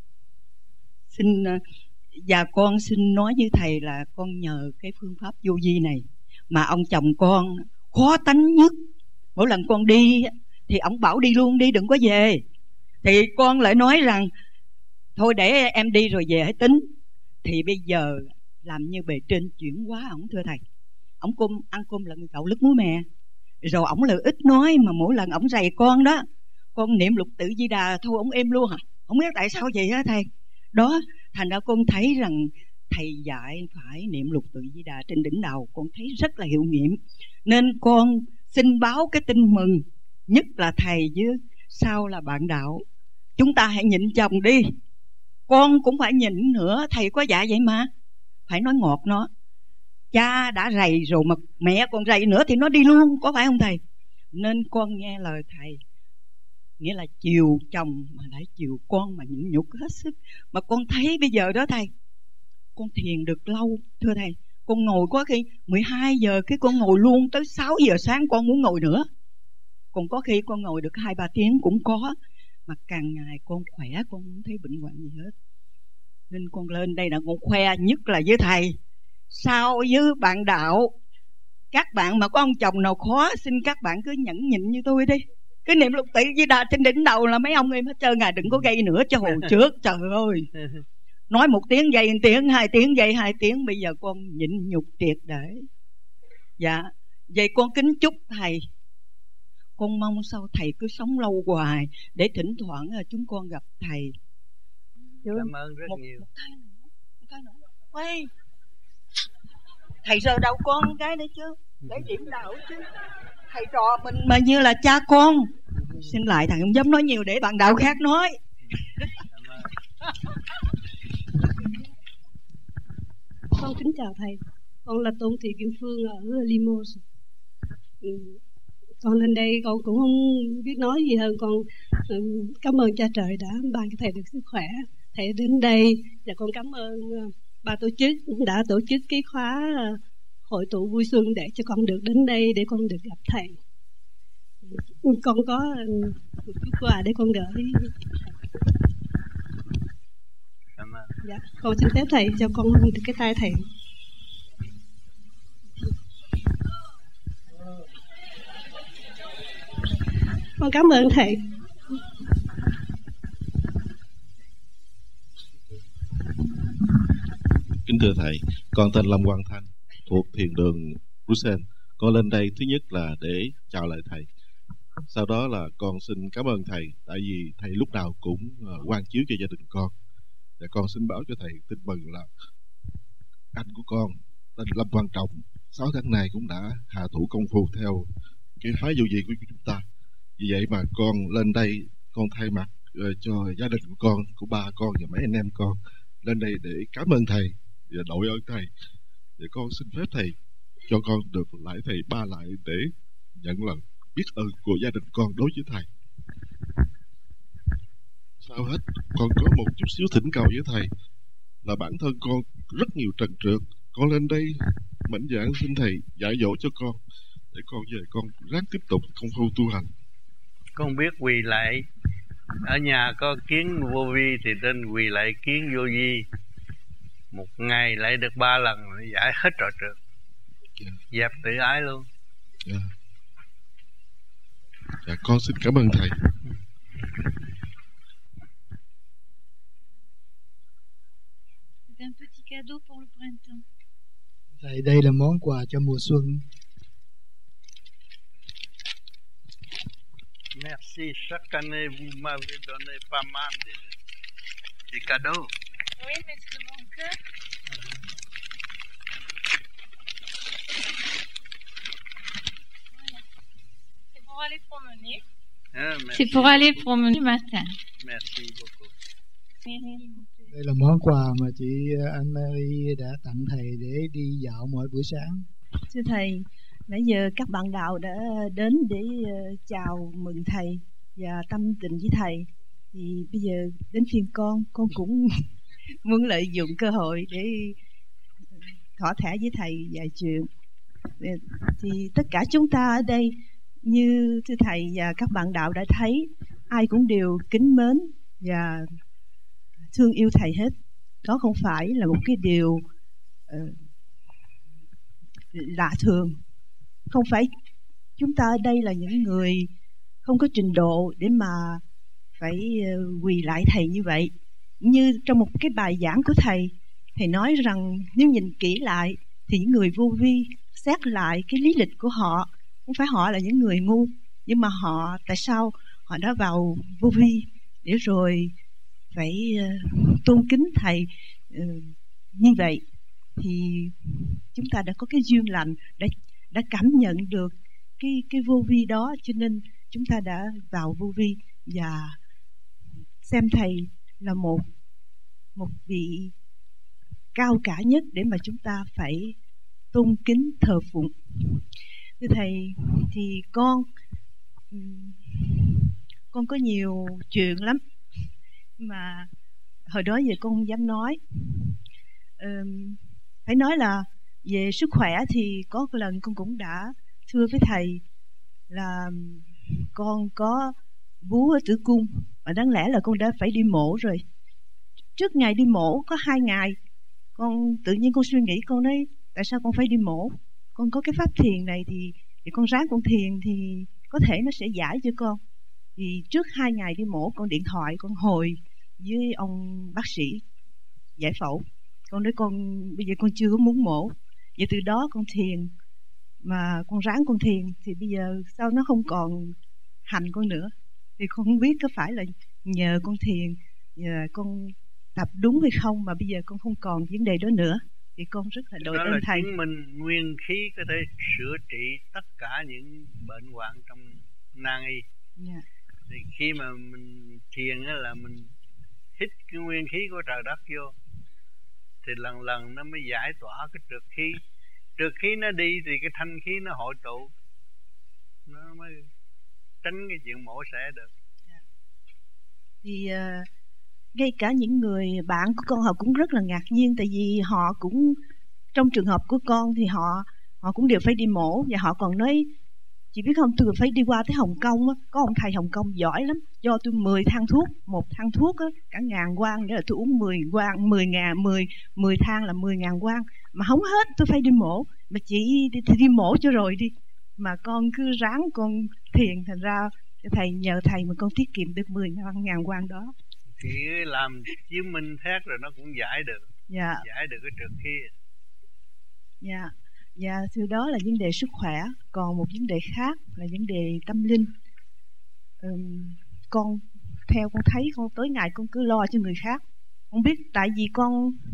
Xin uh, và con xin nói với thầy là con nhờ cái phương pháp vô vi này mà ông chồng con khó tánh nhất. Mỗi lần con đi thì ông bảo đi luôn đi, đừng có về. Thì con lại nói rằng thôi để em đi rồi về hãy tính. Thì bây giờ làm như bề trên chuyển quá ổng, thưa thầy. Ổng cơm ăn cơm lần cậu lứt muối mè, rồi ổng lại ít nói, mà mỗi lần ổng rầy con đó, con niệm Lục Tự Di Đà thôi ổng im luôn à. Không biết tại sao vậy á thầy. Đó, thành ra con thấy rằng thầy dạy phải niệm Lục Tự Di Đà trên đỉnh đầu, con thấy rất là hiệu nghiệm. Nên con xin báo cái tin mừng, nhất là thầy với sau là bạn đạo, chúng ta hãy nhịn chồng đi. Con cũng phải nhịn nữa, thầy có dạy vậy mà, phải nói ngọt nó. Cha đã rầy rồi mà mẹ còn rầy nữa thì nó đi luôn, có phải không thầy? Nên con nghe lời thầy, nghĩa là chiều chồng mà lại chiều con mà nhịn nhục hết sức. Mà con thấy bây giờ đó thầy, con thiền được lâu, thưa thầy. Con ngồi có khi mười hai giờ cái con ngồi luôn tới sáu giờ sáng con muốn ngồi nữa. Còn có khi con ngồi được hai ba tiếng cũng có. Mà càng ngày con khỏe, con không thấy bệnh hoạn gì hết. Nên con lên đây là con khoe nhất là với thầy. Sau với bạn đạo, các bạn mà có ông chồng nào khó, xin các bạn cứ nhẫn nhịn như tôi đi. Cứ niệm Lục Tự Di Đà trên đỉnh đầu là mấy ông em hết trơn à. Đừng có gây nữa cho hồi trước. Trời ơi, nói một tiếng gây một tiếng, hai tiếng gây hai tiếng. Bây giờ con nhịn nhục triệt để. Dạ, vậy con kính chúc thầy. Con mong sao thầy cứ sống lâu hoài, để thỉnh thoảng chúng con gặp thầy. Cảm ơn rất một, nhiều. Một thay nữa, một thay nữa. Quay. Thầy sờ đầu con cái đấy chứ, để điểm đạo chứ. Thầy trò mình mà như là cha con. Xin lại thầy không dám nói nhiều để bạn đạo khác nói. Con kính chào thầy. Con là Tôn Thị Kim Phương ở Limos. Con lên đây con cũng không biết nói gì hơn. Con cảm ơn cha trời đã ban cho thầy được sức khỏe. Thầy đến đây và con cảm ơn ban tổ chức đã tổ chức cái khóa hội tụ vui xuân để cho con được đến đây, để con được gặp thầy. Con có một chút quà để con gửi. Dạ, con xin phép thầy cho con được cái tay thầy. Con cảm ơn thầy. Kính thưa thầy, con tên Lâm Quang Thanh, thuộc thiền đường Bruxelles. Con lên đây thứ nhất là để chào lại thầy. Sau đó là con xin cảm ơn thầy, tại vì thầy lúc nào cũng quan chiếu cho gia đình con. Và con xin báo cho thầy tin mừng là anh của con tên Lâm Quang Trọng sáu tháng này cũng đã hạ thủ công phu theo cái phái vô vi của chúng ta. Vì vậy mà con lên đây, con thay mặt uh, cho gia đình của con, của ba con và mấy anh em con lên đây để cảm ơn thầy và đội ơn thầy. Để con xin phép thầy cho con được lại thầy ba lại để nhận lần biết ơn của gia đình con đối với thầy. Sau hết, con có một chút xíu thỉnh cầu với thầy là bản thân con rất nhiều trần trượt. Con lên đây mạnh dạn xin thầy dạy dỗ cho con để con về con ráng tiếp tục công phu tu hành. Con biết quỳ lại, ở nhà có kiến vô vi thì nên quỳ lại kiến vô vi. Một ngày lại được ba lần giải hết trò trượt. Yeah. Dẹp tự ái luôn. Yeah. Dạ, con xin cảm ơn thầy. Thầy, đây là món quà cho mùa xuân. Merci, chaque année vous m'avez donné pas mal de, de cadeaux. Oui, mais c'est de mon cœur. Voilà. C'est pour aller promener. Ah, c'est pour aller promener le matin. Merci beaucoup. Đây là món quà mà chị Anne Marie đã tặng thầy để đi dạo mỗi buổi sáng. Thưa thầy, nãy giờ các bạn đạo đã đến để chào mừng thầy và tâm tình với thầy. Thì bây giờ đến phiên con, con cũng muốn lợi dụng cơ hội để thỏa thẻ với thầy vài chuyện. Thì tất cả chúng ta ở đây, như thưa thầy và các bạn đạo đã thấy, ai cũng đều kính mến và thương yêu thầy hết. Đó không phải là một cái điều uh, lạ thường. Không phải chúng ta ở đây là những người không có trình độ để mà phải uh, quỳ lại thầy như vậy. Như trong một cái bài giảng của thầy, thầy nói rằng nếu nhìn kỹ lại thì những người vô vi xét lại cái lý lịch của họ, không phải họ là những người ngu, nhưng mà họ tại sao họ đã vào vô vi để rồi phải uh, tôn kính thầy uh, như vậy. Thì chúng ta đã có cái duyên lành, đã đã cảm nhận được cái cái vô vi đó, cho nên chúng ta đã vào vô vi và xem thầy là một một vị cao cả nhất để mà chúng ta phải tôn kính thờ phụng. Thưa thầy, thì con con có nhiều chuyện lắm mà hồi đó giờ con không dám nói. Um, phải nói là về sức khỏe thì có một lần con cũng đã thưa với thầy là con có vú ở tử cung, và đáng lẽ là con đã phải đi mổ rồi. Trước ngày đi mổ có hai ngày, con tự nhiên con suy nghĩ, con nói tại sao con phải đi mổ? Con có cái pháp thiền này thì, thì con ráng con thiền thì có thể nó sẽ giải cho con. Thì trước hai ngày đi mổ, con điện thoại con hồi với ông bác sĩ giải phẫu. Con nói con bây giờ con chưa có muốn mổ. Vậy từ đó con thiền, mà con ráng con thiền thì bây giờ sao nó không còn hành con nữa. Thì con không biết có phải là nhờ con thiền, nhờ con tập đúng hay không mà bây giờ con không còn vấn đề đó nữa. Thì con rất là đội ơn thầy. Chứng minh nguyên khí có thể sửa trị tất cả những bệnh hoạn trong nan y. Yeah. Thì khi mà mình thiền là mình hít cái nguyên khí của trời đất vô, thì lần lần nó mới giải tỏa cái trượt khí. Trượt khí nó đi thì cái thanh khí nó hội tụ, nó mới tránh cái chuyện mổ xẻ được. Yeah. Thì uh, ngay cả những người bạn của con họ cũng rất là ngạc nhiên, tại vì họ cũng trong trường hợp của con thì họ họ cũng đều phải đi mổ, và họ còn nói chị biết không, tôi phải đi qua tới Hồng Kông á, có ông thầy Hồng Kông giỏi lắm, cho tôi mười thang thuốc, một thang thuốc á, cả ngàn quan, nghĩa là tôi uống mười quan, mười ngàn, mười, mười thang là mười ngàn quan, mà không hết, tôi phải đi mổ, mà chị thì, thì đi mổ cho rồi đi, mà con cứ ráng con thiền, thành ra thầy nhờ thầy mà con tiết kiệm được mười ngàn quan đó. Thì làm chứng minh thét rồi nó cũng giải được, yeah. giải được cái trượt khí. Dạ. Yeah. Dạ, thưa đó là vấn đề sức khỏe. Còn một vấn đề khác là vấn đề tâm linh. um, Con theo con thấy con tới ngày con cứ lo cho người khác. Không biết tại vì con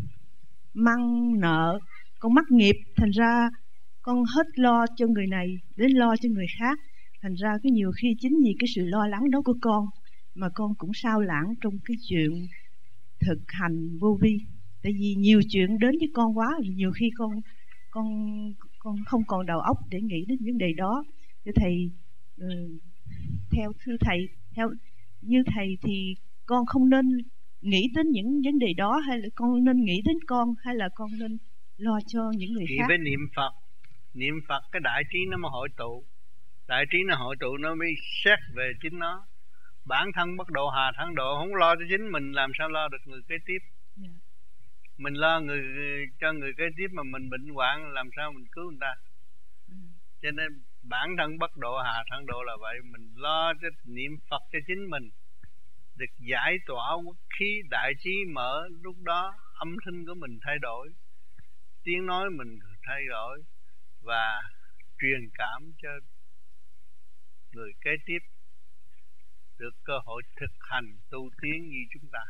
mang nợ, con mắc nghiệp, thành ra con hết lo cho người này đến lo cho người khác. Thành ra cái nhiều khi chính vì cái sự lo lắng đó của con mà con cũng sao lãng trong cái chuyện thực hành vô vi. Tại vì nhiều chuyện đến với con quá, nhiều khi con con con không còn đầu óc để nghĩ đến vấn đề đó. Thưa thầy, uh, theo thưa thầy, theo như thầy thì con không nên nghĩ đến những vấn đề đó, hay là con nên nghĩ đến con, hay là con nên lo cho những người chỉ khác? với niệm Phật, niệm Phật cái đại trí nó mới hội tụ, đại trí nó hội tụ nó mới xét về chính nó. Bản thân bất độ hà thắng độ, không lo cho chính mình làm sao lo được người kế tiếp. Yeah. Mình lo người cho người kế tiếp mà mình bệnh hoạn làm sao mình cứu người ta. Ừ. Cho nên bản thân bất độ hà thân độ là vậy. Mình lo cho niệm Phật cho chính mình, được giải tỏa quốc khí đại trí mở. Lúc đó âm thanh của mình thay đổi, tiếng nói mình thay đổi, và truyền cảm cho người kế tiếp được cơ hội thực hành tu tiến như chúng ta.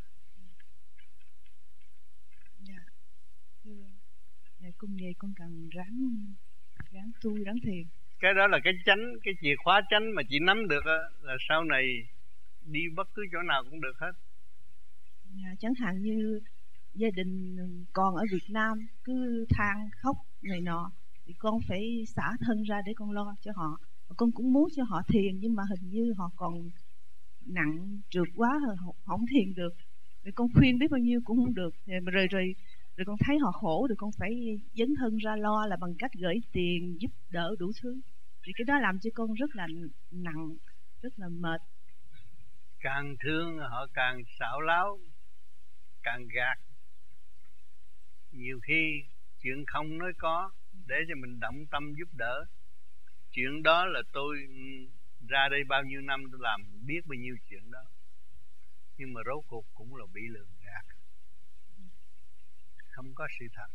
Dạ, dạ cùng vậy con cần ráng ráng tu ráng thiền. Cái đó là cái chánh, cái chìa khóa chánh mà chị nắm được đó, là sau này đi bất cứ chỗ nào cũng được hết. Dạ, chẳng hạn như gia đình còn ở Việt Nam cứ than khóc này nọ thì con phải xả thân ra để con lo cho họ. Con cũng muốn cho họ thiền, nhưng mà hình như họ còn nặng trượt quá, họ không thiền được. rồi con khuyên biết bao nhiêu cũng không được, rồi rồi rồi, rồi con thấy họ khổ, rồi con phải dấn thân ra lo là bằng cách gửi tiền giúp đỡ đủ thứ, thì cái đó làm cho con rất là nặng, rất là mệt. Càng thương họ càng xảo láo, càng gạt. Nhiều khi chuyện không nói có để cho mình động tâm giúp đỡ. Chuyện đó là tôi ra đây bao nhiêu năm tôi làm biết bao nhiêu chuyện đó, nhưng mà rốt cuộc cũng là bị lường gạt, không có sự thật.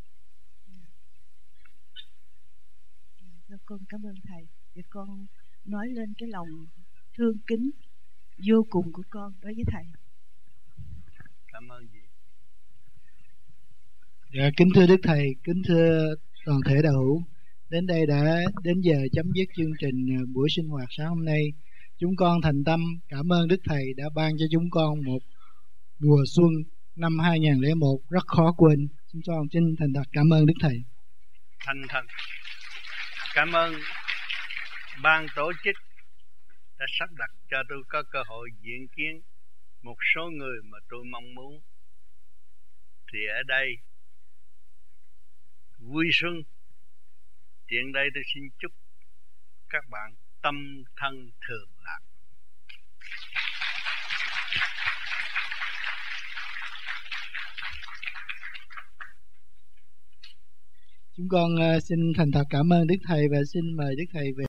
Dạ, con cảm ơn thầy. Và con nói lên cái lòng thương kính vô cùng của con đối với thầy. Cảm ơn chị. Dạ, kính thưa Đức Thầy, kính thưa toàn thể đạo hữu, đến đây đã đến giờ chấm dứt chương trình buổi sinh hoạt sáng hôm nay. Chúng con thành tâm cảm ơn Đức Thầy đã ban cho chúng con một mùa xuân năm hai không không một rất khó quên. Chúng con xin thành thật cảm ơn Đức Thầy. Thành thật cảm ơn ban tổ chức đã sắp đặt cho tôi có cơ hội diện kiến một số người mà tôi mong muốn. Thì ở đây vui xuân, tiện đây tôi xin chúc các bạn tâm thân thường lạc. Chúng con xin thành thật cảm ơn Đức Thầy và xin mời Đức Thầy về